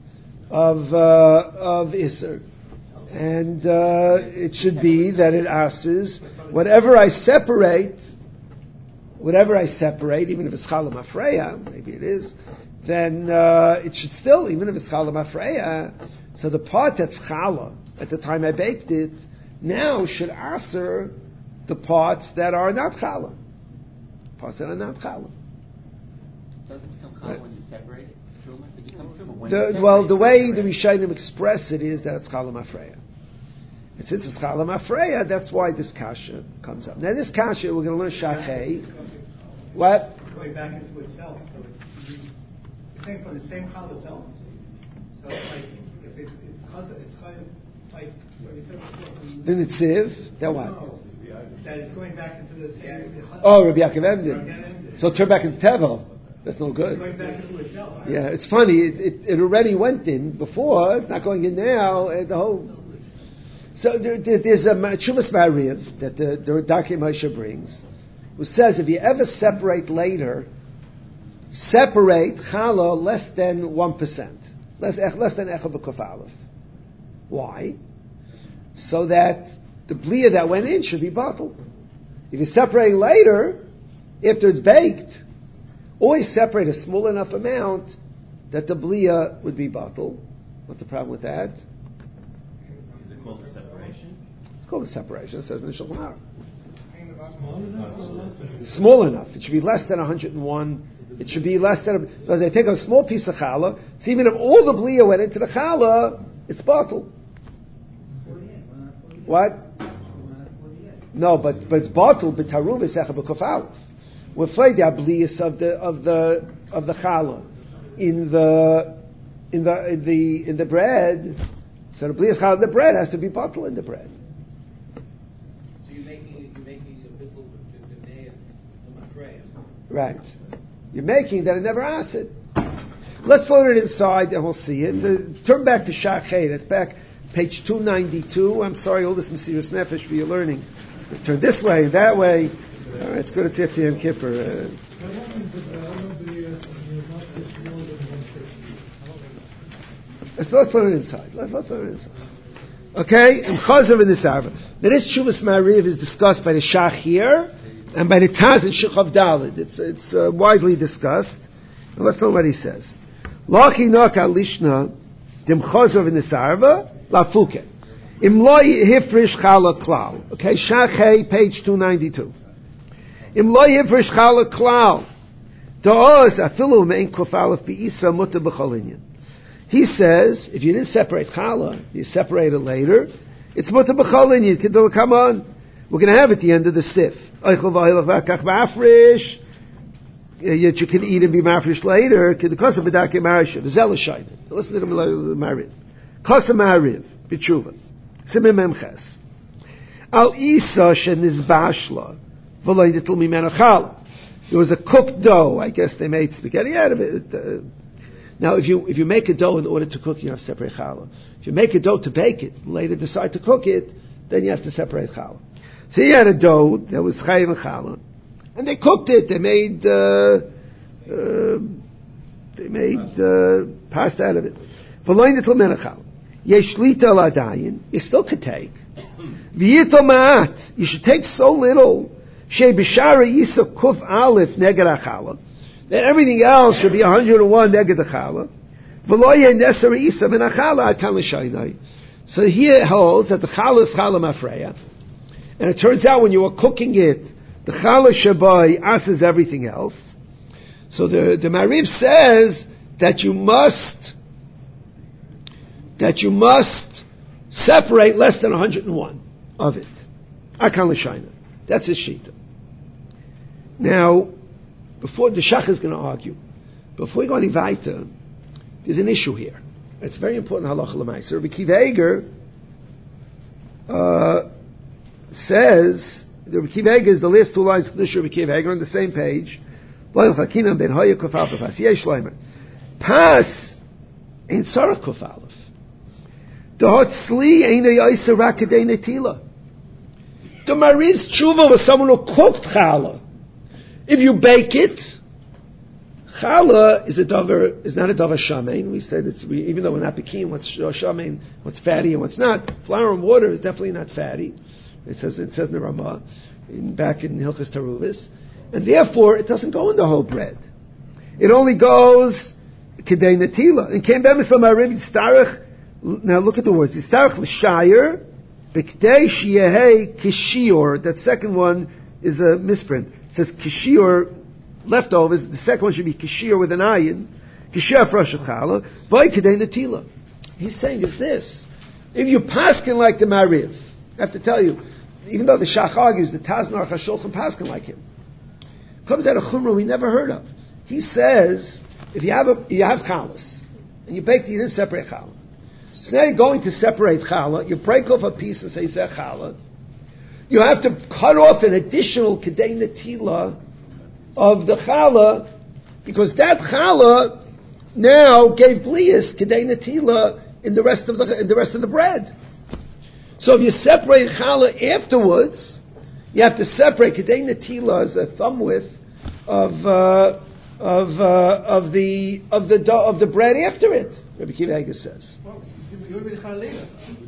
of uh, of Isser. And uh, it should be that it asks, whatever I separate, whatever I separate, even if it's Chalam Afreya, maybe it is, then uh, it should still, even if it's Chalam Afreya, so the part that's Chala, at the time I baked it, now should answer the parts that are not Chala. Parts that are not Chala. Does it become Chala when you separate it? Truma? It becomes Truma when The, you separate well, the it. way the Rishonim express it is that it's Chalam Afreya. And since it's Chalam Afreya, that's why this kasha comes up. Now this kasha, we're going to learn Shachei. What? Going back into itself, so it's, it's saying from the same Chal itself. So it's like, if it's, it's, chaz, it's kind of like, what you said before. from- The Nitziv, then what? No, that it's going back into the same. Oh, Rabbi Yaakov Emden. So turn back into Tevel. That's no good. Going back into itself. Right? Yeah, it's funny. It, it, it already went in before. It's not going in now. Uh, the whole. So there, there, there's a Chuvas Ma'ariv that the, the Darkei Moshe brings, who says if you ever separate later, separate challah less than one percent, less less than echad b'kuf aleph. Why? So that the bliya that went in should be bottled. If you separate later, after it's baked, always separate a small enough amount that the bliya would be bottled. What's the problem with that? Is it called a separation? It's called a separation. It says in the Shulchan Aruch. Small enough or less? Small enough. It should be less than one hundred one. It should be less than. Because they take a small piece of challah. So even if all the bliya went into the challah, it's bottled. What? No, but but it's bottled. But taruv is echa b'kuf aleph. We're afraid the bliyas of the of the of the challah in the in the in the in the bread. So the bliyas challah in the bread has to be bottled in the bread. So you're making you're making a bittul the the Right. You're making that it never acid. Let's learn it inside and we'll see it. The, turn back to Shachei. That's back page two ninety-two. I'm sorry, all this Mesiras Nefesh for your learning. Let's turn this way, that way. All right, it's good at Tifti and Kippur. Uh, What happens if the other B'riyas and you're not just more than one fifty? let's, let's learn it inside. Let's, let's learn it inside. Okay? And Chazav in this Arva. Now this Shuvas Ma'ariv is discussed by the Shach here and by the Taz in Shechav Daled. It's, it's uh, widely discussed. And let's know what he says. Lachi Noka Lishna Dim Chazav in this Arva Lafuke. Im Loi Hifrish Chala Klal. Okay? Shach page two ninety-two. Im Loi Hifrish Chala Klal. Da'oz afilu me'en kufalef bi'isa muta b'cholinyan. He says, if you didn't separate challah, you separate it later, it's muta b'cholinyan. Come on, we're going to have at the end of the sif. Yet you can eat and be mafresh later. Listen to the Mariv. Kosa Mariv, b'tshuva. Simim memches. Al isa shenizbashla v'lo yitul mimena challah. There was a cooked dough. I guess they made spaghetti out of it. Uh, now, if you if you make a dough in order to cook, you have to separate challah. If you make a dough to bake it, and later decide to cook it, then you have to separate challah. So he had a dough that was chayiv and challah, and they cooked it. They made uh, uh, they made uh, pasta out of it. V'loin etl menachal. Yesh shlita al adayin. You still could take. V'yito ma'at. You should take so little. Shei b'shara yisa kuf aleph neged achala. Then everything else should be one hundred one neged achala. V'lo yeh neser yisa ben achala atan l'shaynai. So here it holds that the chala is chala mafreya. And it turns out when you are cooking it, the chala shabai asses everything else. So the, the Mariv says that you must, that you must separate less than one hundred one of it. Akan l'shaynai. That's his shita. Now, before the Shach is going to argue, before we go any weiter, there's an issue here. It's very important halacha l'maisa. Rabbi Akiva Eiger uh, says, the Rabbi Akiva Eiger is the last two lines of the Rabbi Akiva Eiger on the same page. Pas in sarach kofalef. The hot sli ain't a yaisa rakadei netila. The Mariv's tshuva was someone who cooked challah. If you bake it, Challah is a davar, is not a davar shamein. We said it's, we, even though we're not pekin, what's shamein, what's fatty and what's not. Flour and water is definitely not fatty. It says, it says in the Ramah, in, back in Hilchos Taruvis. And therefore, it doesn't go in the whole bread. It only goes kedei netila. And came back from Ariv Starach. Now look at the words. Starach l'shayir, b'kedei sheyehei kishior. That second one is a misprint. It says kishior, leftovers. The second one should be kishior with an ayin. Kishior fresh challah. By kedei netila. He's saying is this: if you paskin like the Mariv, I have to tell you, even though the Shach argues the Taznar Chashulchan paskin like him, comes out of chumrah we never heard of. He says if you have a, you have challah and you bake, you didn't separate challah. So now you're going to separate challah. You break off a piece and say zeh challah. You have to cut off an additional kedei netila of the challah because that challah now gave blias kedei netila in the rest of the in the rest of the bread. So if you separate challah afterwards, you have to separate kedei netila as a thumb width of uh, of uh, of the of the dough, of the bread after it. Rabbi Akiva Eiger says. Well, you already made the challah later.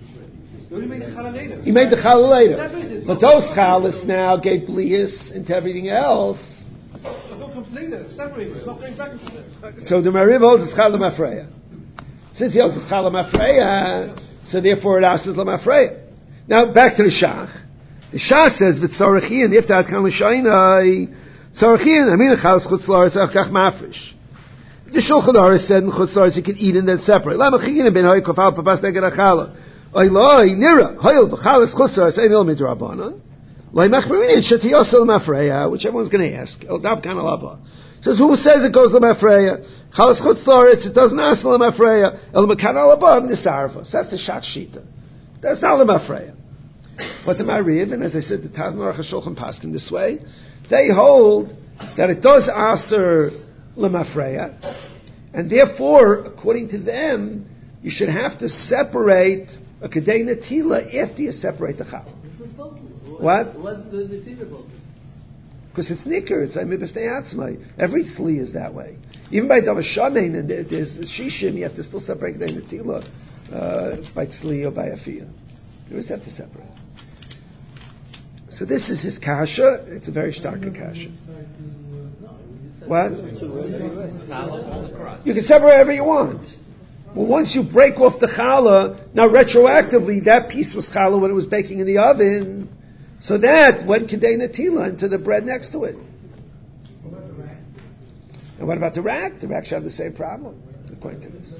You already made the challah later. He made the challah later, but those challahs now gave blias into everything else. It all comes later. It's separated. It's not going back into it. So the Mariv holds it's challah mafreya. Since he holds it's challah mafreya, so therefore it asks lamafreya. Now back to the Shach. The Shach says v'tzorachin if that kan l'shaynai tzorachin I mean a chalas chutz la'aretz achkach mafresh. The Shulchan Aruch said in chutz la'aretz you can eat and then separate. Lamachin ben hoy kofal papas neged achala. Oy loy nira hoyel b'chalas chutz la'aretz ein el midrabanan. Loy machmerin shetiyosel mafreya, which everyone's going to ask. El dav kan alaba. Says who says it goes lamafreya? Chalas chutz la'aretz it doesn't ask lamafreya. El mekan alaba nisarvos. That's the Shach shita. That's not lamafreya. But the Mariv, and as I said, the Taznar Chashulchan paskin this way, they hold that it does aser lemafreya, and therefore, according to them, you should have to separate a kedei netila after you separate the challah. What? Because it's nicker, it's amid b'ftei atzmai. Every tzli is that way. Even by davar shamein and there's shishim, you have to still separate kedei netila uh, by tzli or by afiyah. You always have to separate. So this is his kasha. It's a very stark kasha. What? You can separate whatever you want. Well, once you break off the challah, now retroactively that piece was challah when it was baking in the oven. So that went kedei netila into the bread next to it. And what about the rack? The rack should have the same problem, according to this.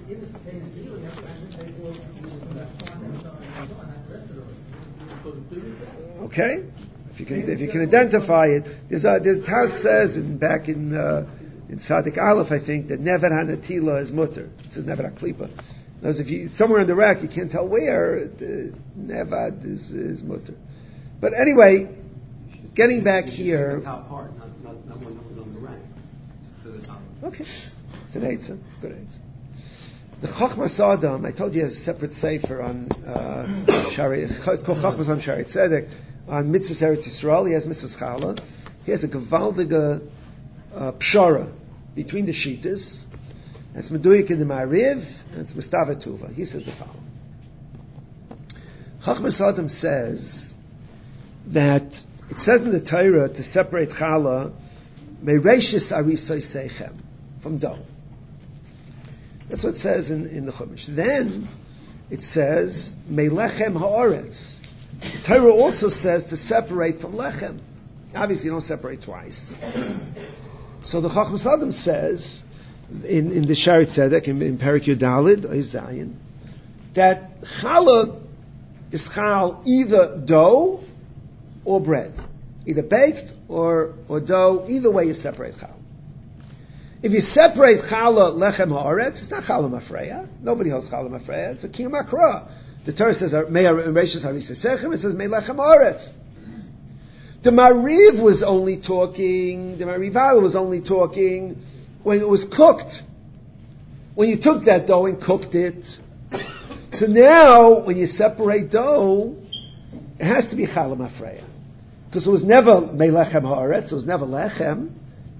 Okay, if you can, if you can identify it, there's a, there's Taz says in, back in uh, in Sadik Aleph, I think that never hanatila is mutter. It says never haklipa. Those if you somewhere in the rack you can't tell where the nevad is, is mutter. But anyway, getting back here. Top part, not not not one that was on the rack. To the top. Okay, it's an eitzah. It's a good eitzah. The Chachmas Adam, I told you, has a separate sefer on uh, Shari. It's called Chachmas on Shari Tzedek. On Mitzvahs Eretz Yisrael, he has Mitzvahs Challah. He has a gewaldige uh, pshara between the Shitas. It's Meduyik in the Ma'ariv, and it's Mistava Tuva. He says the following. Chachmas Adam says that it says in the Torah to separate Challah Mereishis Arisai Seichem from dough. That's what it says in, in the Chumash. Then it says Melechem Haaretz. The Torah also says to separate from lechem. Obviously, you don't separate twice. So the Chachmas Adam says in, in the Shari Tzedek in, in Perik Yudalid Zayin that challah is chal either dough or bread, either baked or or dough. Either way, you separate chal. If you separate challah lechem haaretz, it's not challah mafreya. Nobody holds challah mafreya. It's a kiyum akra. The Torah says, "May Reishis Harisei Sechem." It says, "May lechem haaretz." The Mariv was only talking. The Marival was only talking when it was cooked. When you took that dough and cooked it. So now, when you separate dough, it has to be challah mafreya, because it was never may lechem haaretz. It was never lechem.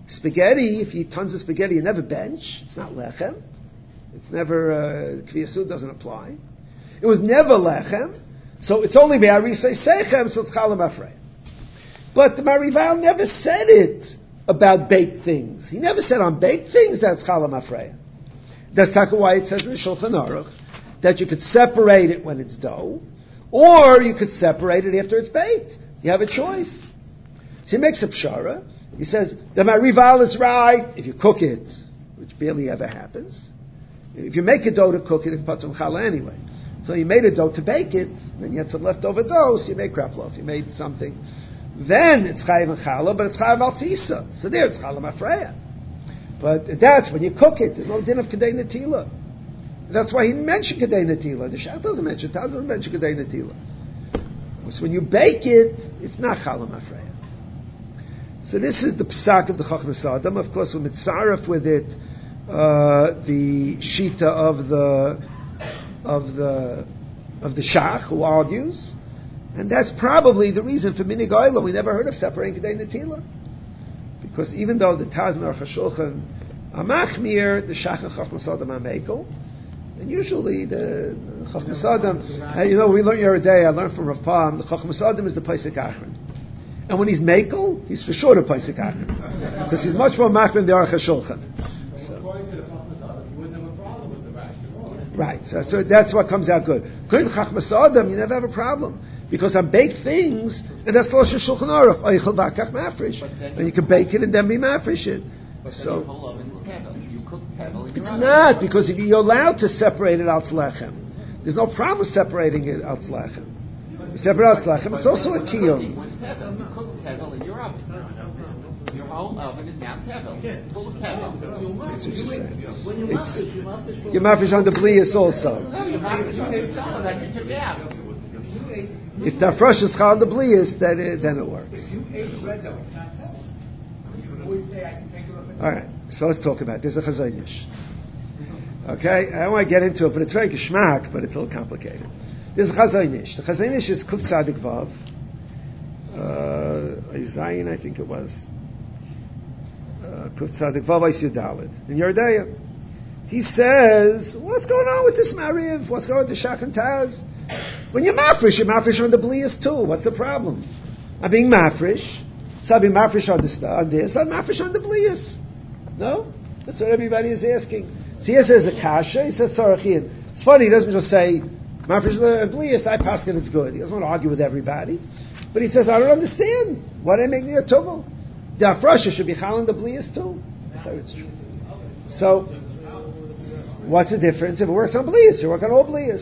Spaghetti, if you eat tons of spaghetti, you never bench. It's not lechem. It's never, uh, Kviyasud doesn't apply. It was never lechem, so it's only Be'arisei Sechem, so it's Chalam Afrei. But the Marival never said it about baked things. He never said on baked things that's Chalam Afrei. That's why it says in the Shulchan Aruch that you could separate it when it's dough, or you could separate it after it's baked. You have a choice. So he makes a pshara. He says, the Marival is right if you cook it, which barely ever happens. If you make a dough to cook it, it's patur challah anyway. So you made a dough to bake it, then you had some leftover dough, so you made kraplof, you made something. Then it's chayav and challah, but it's chayav al tisa. So there it's challah mafreya. But that's when you cook it. There's no din of kedei netila. That's why he mentioned kedei netila. The Shach doesn't mention, Taz doesn't mention kedei netila. So when you bake it, it's not challah mafreya. So this is the psak of the Chachmas Adam. Of course, we're mitzaref with it uh, the shita of the of the of the Shach who argues, and that's probably the reason for minig oila. We never heard of separating kedei netila, because even though the Taz and Aruch HaShulchan are machmir, the Shach and Chachmas Adam are mekel, and usually the, the Chachmas Adam, uh, you know, we learned the other day. I learned from Rav Pam, the Chachmas Adam is the Pesach Achron. And when he's mekel, he's for sure the Pesach Achron, because he's much more machmir than the Aruch HaShulchan. Right, so, so that's what comes out good. According to Chachmas Adam, you never have a problem, because on baked things, and that's Rosh Shulchan Aruch, Oichel Vakach Mafresh, and you can bake it and then be mafresh it. So it's not, because if you're allowed to separate it out lechem, there's no problem separating it out lechem. You separate out lechem, it's also a kiyum. You cook tevel in your oven. Your whole oven is now tevel, full of tevel. That's what you're saying. When you mafresh, you mafresh. You're mafresh on the blias also. No, you mafresh on the solid that you took out. If the fresh is chal the blias, then it, then it works. If you ate bread dough, it's not tevel. You can always say, I can take it off. All right, so let's talk about it. There's a Chazon Ish. Okay, I don't want to get into it, but it's very geschmack, but it's a little complicated. There's a Chazon Ish. The Chazon Ish is Kuf Tzadik Vav. Uh, Zayin, I think it was. Kuf Tzadik Vav Eis Yudalid. In Yerdeya. He says, what's going on with this Mariv? What's going on with the Shach and Taz? When you're mafresh, you're mafresh on the blias too. What's the problem? I'm being mafresh. So I'm being mafresh on, the, on this. I'm mafresh on the blias. No? That's what everybody is asking. So he says a kasha. He says Sarachin. It's funny, he doesn't just say, mafresh on the blias, I paskin it's good. He doesn't want to argue with everybody. But he says, I don't understand. Why do they make me a tumul? The afrasha should be chal in the blias too. So it's true. So, what's the difference? If it works on blias, you work on all blias.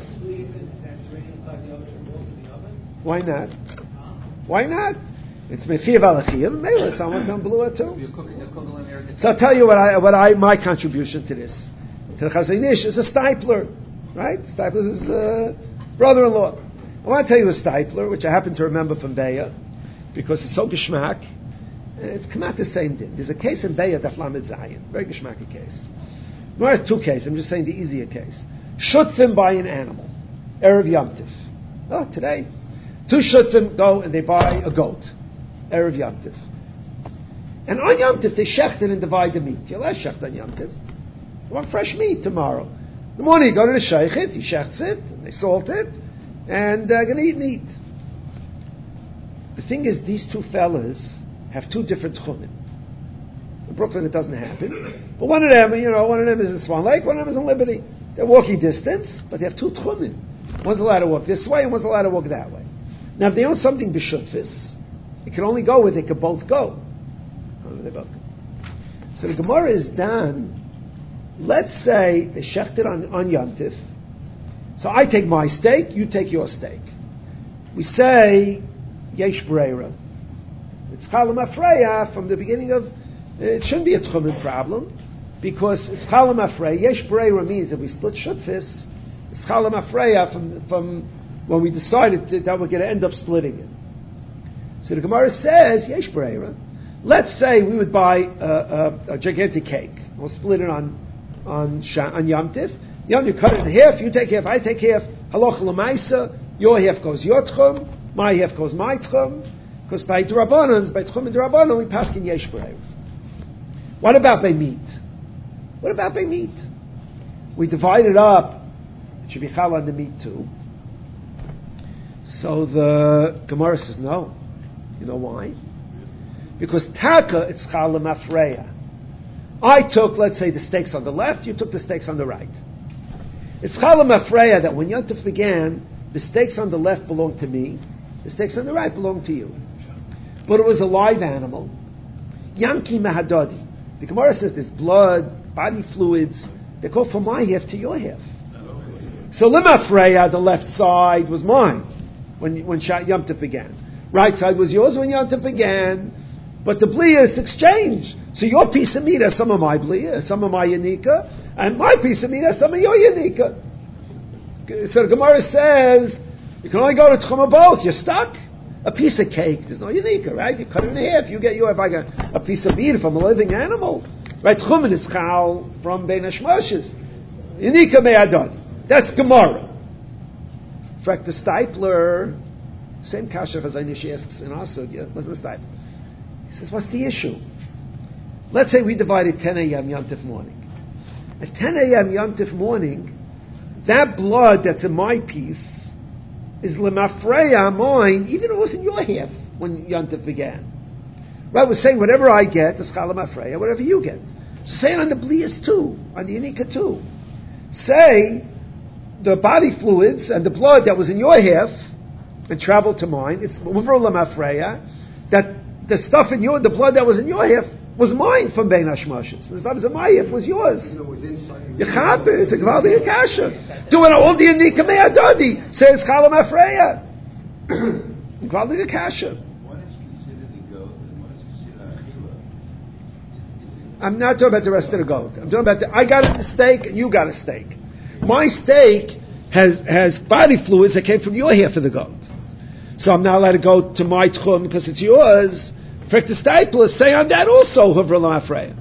Why not? Why not? It's mechiv alachiyim. Maybe it's on what's on blua too. So I'll tell you what I, what I, my contribution to this, to the Chazon Ish, is a stipler, right? Stipler is his uh, brother-in-law. I want to tell you a stipler, which I happen to remember from Beya, because it's so geschmack, and it's come out the same thing. There's a case in Beya, Daf Lamed Zayin, very geschmacky case. No, there's two cases. I'm just saying the easier case. Shutfim buy an animal, Erev Yom Tif. Oh, today. Two shutfim go and they buy a goat, Erev Yom Tif. And on Yom Tif, they shecht it and divide the meat. You'll have shecht on Yom Tif. You want fresh meat tomorrow. In the morning, you go to the sheikhit, he shechts it, and they salt it, and they're going to eat meat. The thing is, these two fellas have two different tchumen. In Brooklyn, it doesn't happen. But one of them, you know, one of them is in Swan Lake, one of them is in Liberty. They're walking distance, but they have two tchumen. One's allowed to walk this way, and one's allowed to walk that way. Now, if they own something b'shutfis, it can only go where they could both go. They both go. So the Gemara is done. Let's say they shechted on, on Yom Tif. So I take my steak, you take your steak. We say, Yesh Breira. It's Chalam Afreya from the beginning of, it shouldn't be a Tchumen problem, because it's Chalam Afreya. Yesh Breira means if we split Shutfis, it's Chalam Afreya from, from when we decided to, that we're going to end up splitting it. So the Gemara says, Yesh Breira. Let's say we would buy a, a, a gigantic cake. We'll split it on on, on Yom Tif. Yom, you cut it in half, you take half, I take half. Halacha l'maisa, your half goes your tchum, my half goes my tchum. Because by D'Rabbanan, by tchum and D'Rabbanan, we pass in Yesh B'Rev. What about by meat? What about by meat? We divide it up. It should be chal on the meat too. So the Gemara says no. You know why? Because taka, it's chal mafreya. I took, let's say, the steaks on the left, you took the steaks on the right. It's chal mafreya that when Yontif began, the steaks on the left belonged to me, the steaks on the right belonged to you. But it was a live animal. Yanki mahadodi. The Gemara says there's blood, body fluids, they go from my half to your half. So limafreya, the left side, was mine when when Yom Tov began. Right side was yours when Yom Tov began. But the bliya is exchanged. So your piece of meat has some of my bliya, some of my yanika, and my piece of meat has some of your yanika. So the Gemara says, you can only go to Tchum both. You're stuck. A piece of cake, there's no yanika, right? You cut it in half. You get you have like a, a piece of meat from a living animal. Right? Tchumen is chal from Bein Hashmoshes. Yanika me'adod. That's Gemara. In fact, the Stipler, same kasha Chazaynish asks in our sugya, listen to Stipler. He says, what's the issue? Let's say we divided ten a.m. Yom Tov morning. At ten a.m. Yom Tov morning, that blood that's in my piece is lemafreya mine, even if it wasn't your half when Yom Tov began. Right, we're saying whatever I get is chal lemafreya, whatever you get. So say it on the blias too, on the yanika too. Say the body fluids and the blood that was in your half and traveled to mine, it's over lemafreya, that the stuff in your, the blood that was in your half was mine from Bein Hashmoshes. The stuff that was in my half was yours. You chap it. It's a gvaldi akasha. Do it all the yanika me'adodi. Says chal mafreya. Gvaldi akasha. What is considered a goat and what is considered a achila? I'm not talking about the rest of the goat. I'm talking about the, I got a steak and you got a steak. My steak has has body fluids that came from your half of the goat. So I'm not allowed to go to my tchum because it's yours. For the Stipler, say on that also, Huvra L'Afreya.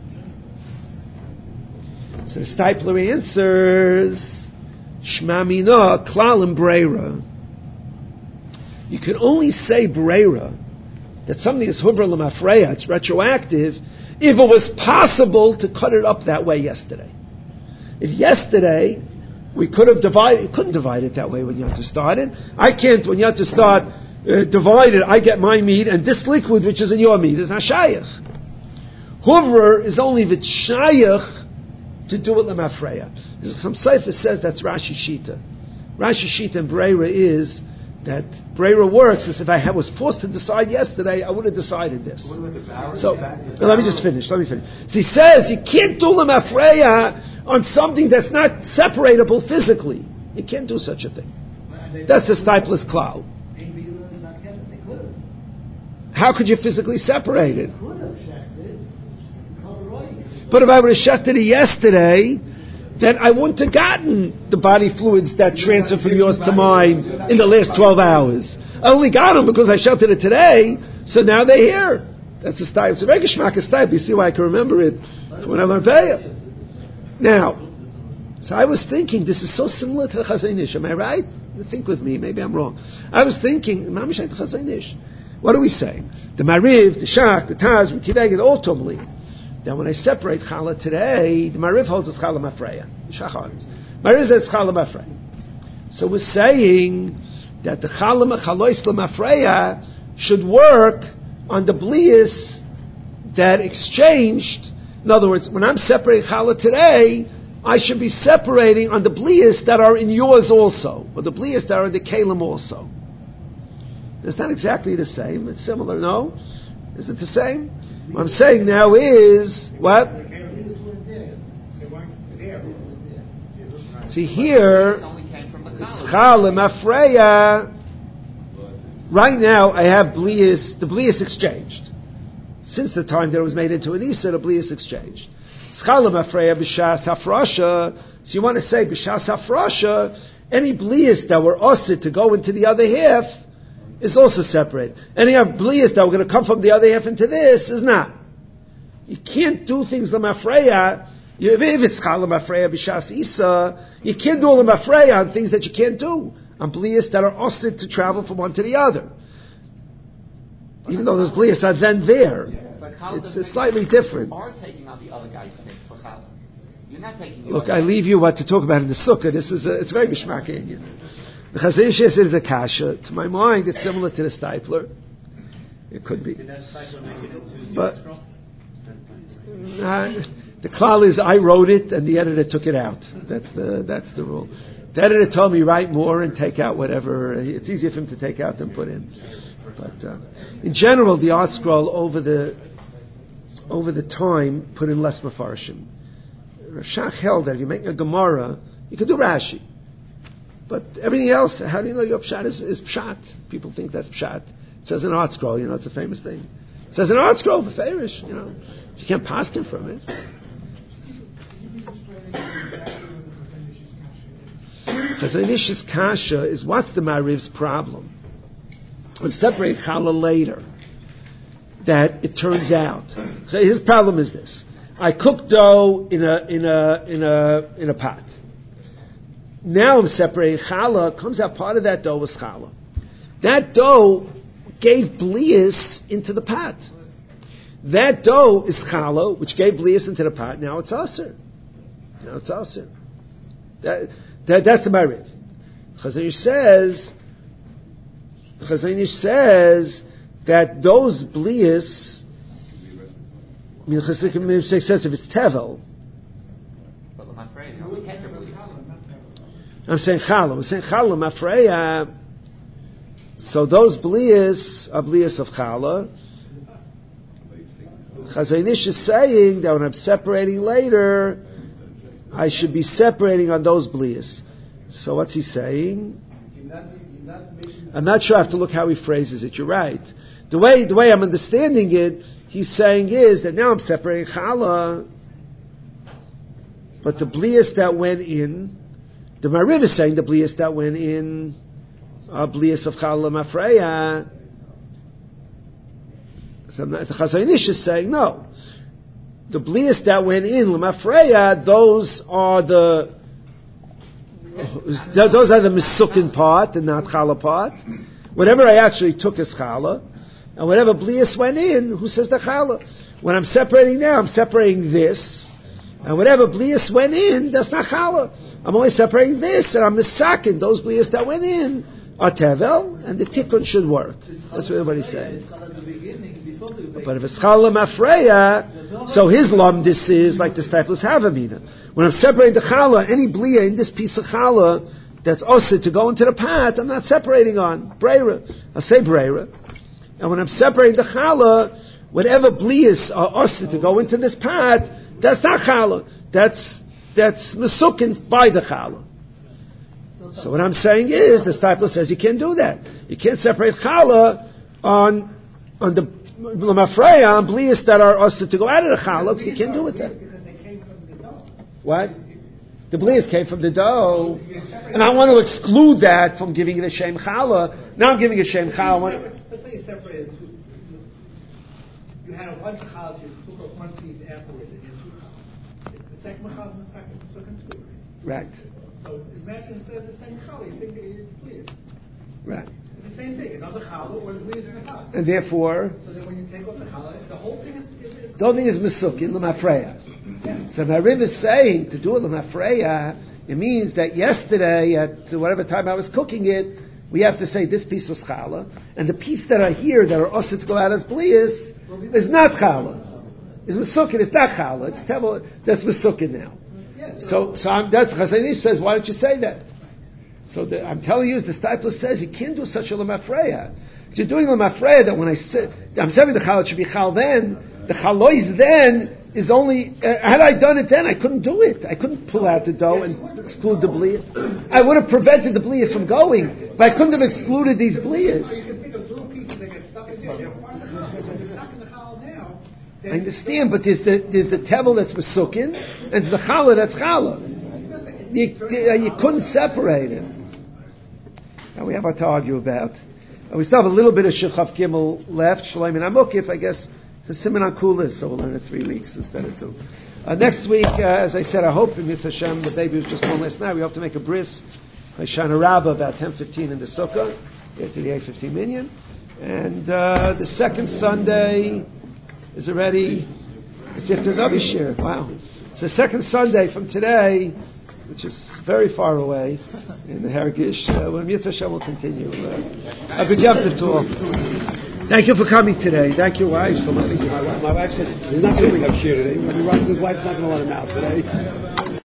So the Stipler answers, Shma Mina, Klal and Breira. You can only say Breira, that something is Huvra L'Afreya, it's retroactive, if it was possible to cut it up that way yesterday. If yesterday, we could have divided, couldn't divide it that way when Yom Tov started. I can't, when Yom Tov start, uh, divided, I get my meat, and this liquid which is in your meat is not shayach. Huvra is only the shayach to do it l'mafreya. Some Sefer says that's Rashi Shita. Rashi Shita and Breira is that Breira works as if I had, was forced to decide yesterday, I would have decided this. So, well, let me just finish, let me finish. So he says, you can't do l'mafreya on something that's not separatable physically. You can't do such a thing. That's the Stipler's cloud. How could you physically separate it? But if I would have shechted it yesterday, then I wouldn't have gotten the body fluids that transferred from yours to mine in the last twelve hours. I only got them because I shechted it today, so now they're here. That's the style. It's a very geschmack style. You see why I can remember it when I learned Peah. Now, so I was thinking, this is so similar to the Chazaynish. Am I right? Think with me. Maybe I'm wrong. I was thinking, Mamishayt Chazaynish. What are we saying? The Mariv, the Shach, the Taz, the Kideged, all Tumli. Then when I separate Chala today, the Mariv holds as Chala Mafreya. The Shach holds. Mariv says Chala Mafreya. So we're saying that the Chala Chalois Mafreya should work on the Blias that exchanged. In other words, when I'm separating Chala today, I should be separating on the Blias that are in yours also, or the Blias that are in the Kalim also. It's not exactly the same. It's similar, no? Is it the same? What I'm saying now is, what? See here, Chal and Mafreya, right now I have Blias, the Blias exchanged. Since the time that it was made into an Isa, the Blias exchanged. Chal and Mafreya b'shas hafrasha, so you want to say b'shas hafrasha, any Blias that were osir to go into the other half, is also separate. Any of blias that were going to come from the other half into this is not. You can't do things l'mafreya. If it's chal l'mafreya b'shas isa, you can't do l'mafreya on things that you can't do on blias that are osted to travel from one to the other. Even though those blias are then there. If I But challah It's, doesn't it's make slightly sense. different. You are taking on the other guy's stick for challah. You're not taking the Look, other I guy's leave you what to talk about in the sukkah. This is a, it's very geshmak Indian. The Chazon Ish says it's a kasha. To my mind, it's similar to the Stifler. It could be. But uh, the klal is I wrote it and the editor took it out. That's the that's the rule. The editor told me write more and take out whatever. It's easier for him to take out than put in. But uh, in general, the art scroll over the over the time put in less mafarshim. Rav Shach held that if you're making a Gemara, you can do Rashi. But everything else, how do you know your pshat is, is pshat? People think that's pshat. It says in art scroll, you know, it's a famous thing. It says in art scroll, beferish, you know. You can't pass him from it. Chazon Ish's kasha is what's the Mariv's problem? We'll separate challah later. That it turns out. So his problem is this. I cook dough in a in a in a in a pot. Now I'm separating challah. Comes out part of that dough was challah. That dough gave blias into the pot. That dough is challah, which gave blias into the pot. Now it's aser. Now it's aser. That, that that's the Mariv. Chazon Ish says. Chazon Ish says that those blias. I mean, Chazon Ish says if it's tevel. But l'mafreya, no, we can't do blias. I'm saying challah. I'm saying challah mafreya. So those blias are blias of challah. Chazon Ish is saying that when I'm separating later, I should be separating on those blias. So what's he saying? I'm not sure. I have to look how he phrases it. You're right. The way the way I'm understanding it, he's saying is that now I'm separating challah, but the blias that went in, the Mariv is saying the blias that went in are blias of challah mafreya. So the Chazon Ish is saying no. The blias that went in l'mafreya, those are the those are the misukin part and not challah part. Whatever I actually took is challah, and whatever blias went in, who says the challah? When I'm separating now, I'm separating this, and whatever blias went in, that's not challah. I'm only separating this, and I'm misakin. Those blias that went in are tevel, and the tikkun should work. That's what everybody's saying. But if it's challah mafreya, so his lamdis is like the stiples havamina. When I'm separating the challah, any bliya in this piece of challah that's osir to go into the pot, I'm not separating on breira. I say breira, and when I'm separating the challah, whatever bliyas are osir to go into this pot, that's not challah. That's that's mesukin by the challah. So what I'm saying is, the stipler says you can't do that. You can't separate challah on on the l'mafreya on blias that are osir to go out of the challah, because you can't do it then. Because they came from the dough. What? The blias came from the dough, and I want to exclude that from giving it a shem challah. Now I'm giving it a shem challah. Let's say you separated two. You had a bunch of challahs, you took off one piece afterwards, and you had two challahs. The second challah is the second, the second two. Right. So imagine instead of the same challah, you think it's clear. Right. It's the same thing, another challah or the blias in the challah. And therefore, So then when you take off the challah, the whole thing is... is, is the whole thing is mesukin l'mafreya. So Mariv is saying to do it l'mafreya, it means that yesterday at whatever time I was cooking it, we have to say this piece was challah, and the piece that are here that are osir to go out as blias is not challah. It's mesukin. It's not challah. It's tevel. That's mesukin now. So, so I'm, that's Chazon Ish says. Why don't you say that? So the, I'm telling you, the stipler says you can't do such a l'mafreya. So you're doing l'mafreya that when I say I'm saying the challah should be chal then, the chalois then is only. Uh, had I done it then, I couldn't do it. I couldn't pull out the dough and exclude the blias. I would have prevented the blias from going, but I couldn't have excluded these blias. So you can think of little pieces that get stuck in there. They're part of the challah. When you're stuck in the challah now... I understand, but there's the there's the tevel that's mesukin, and there's the challah that's challah. You, you couldn't separate it. Now we have what to argue about. And we still have a little bit of Shechaf Gimel left. Shalom and Amukif, I guess, it's a Siman on Kulis, so we'll learn it three weeks instead of two. Uh, next week, uh, as I said, I hope in Mitzvah Hashem, the baby was just born last night. We hope to make a bris by Shana Rabbah about ten fifteen in the Sukkah, after the eight fifteen minyan. And uh, the second Sunday is already, it's after another shir. Wow. It's the second Sunday from today, which is very far away in the Hergish. Uh, when Mitzvah Hashem will continue. Uh, a good job to all. Thank you for coming today. Thank your wife. So much. My wife said he's not going to bring up shir today. His wife's not going to let him out today.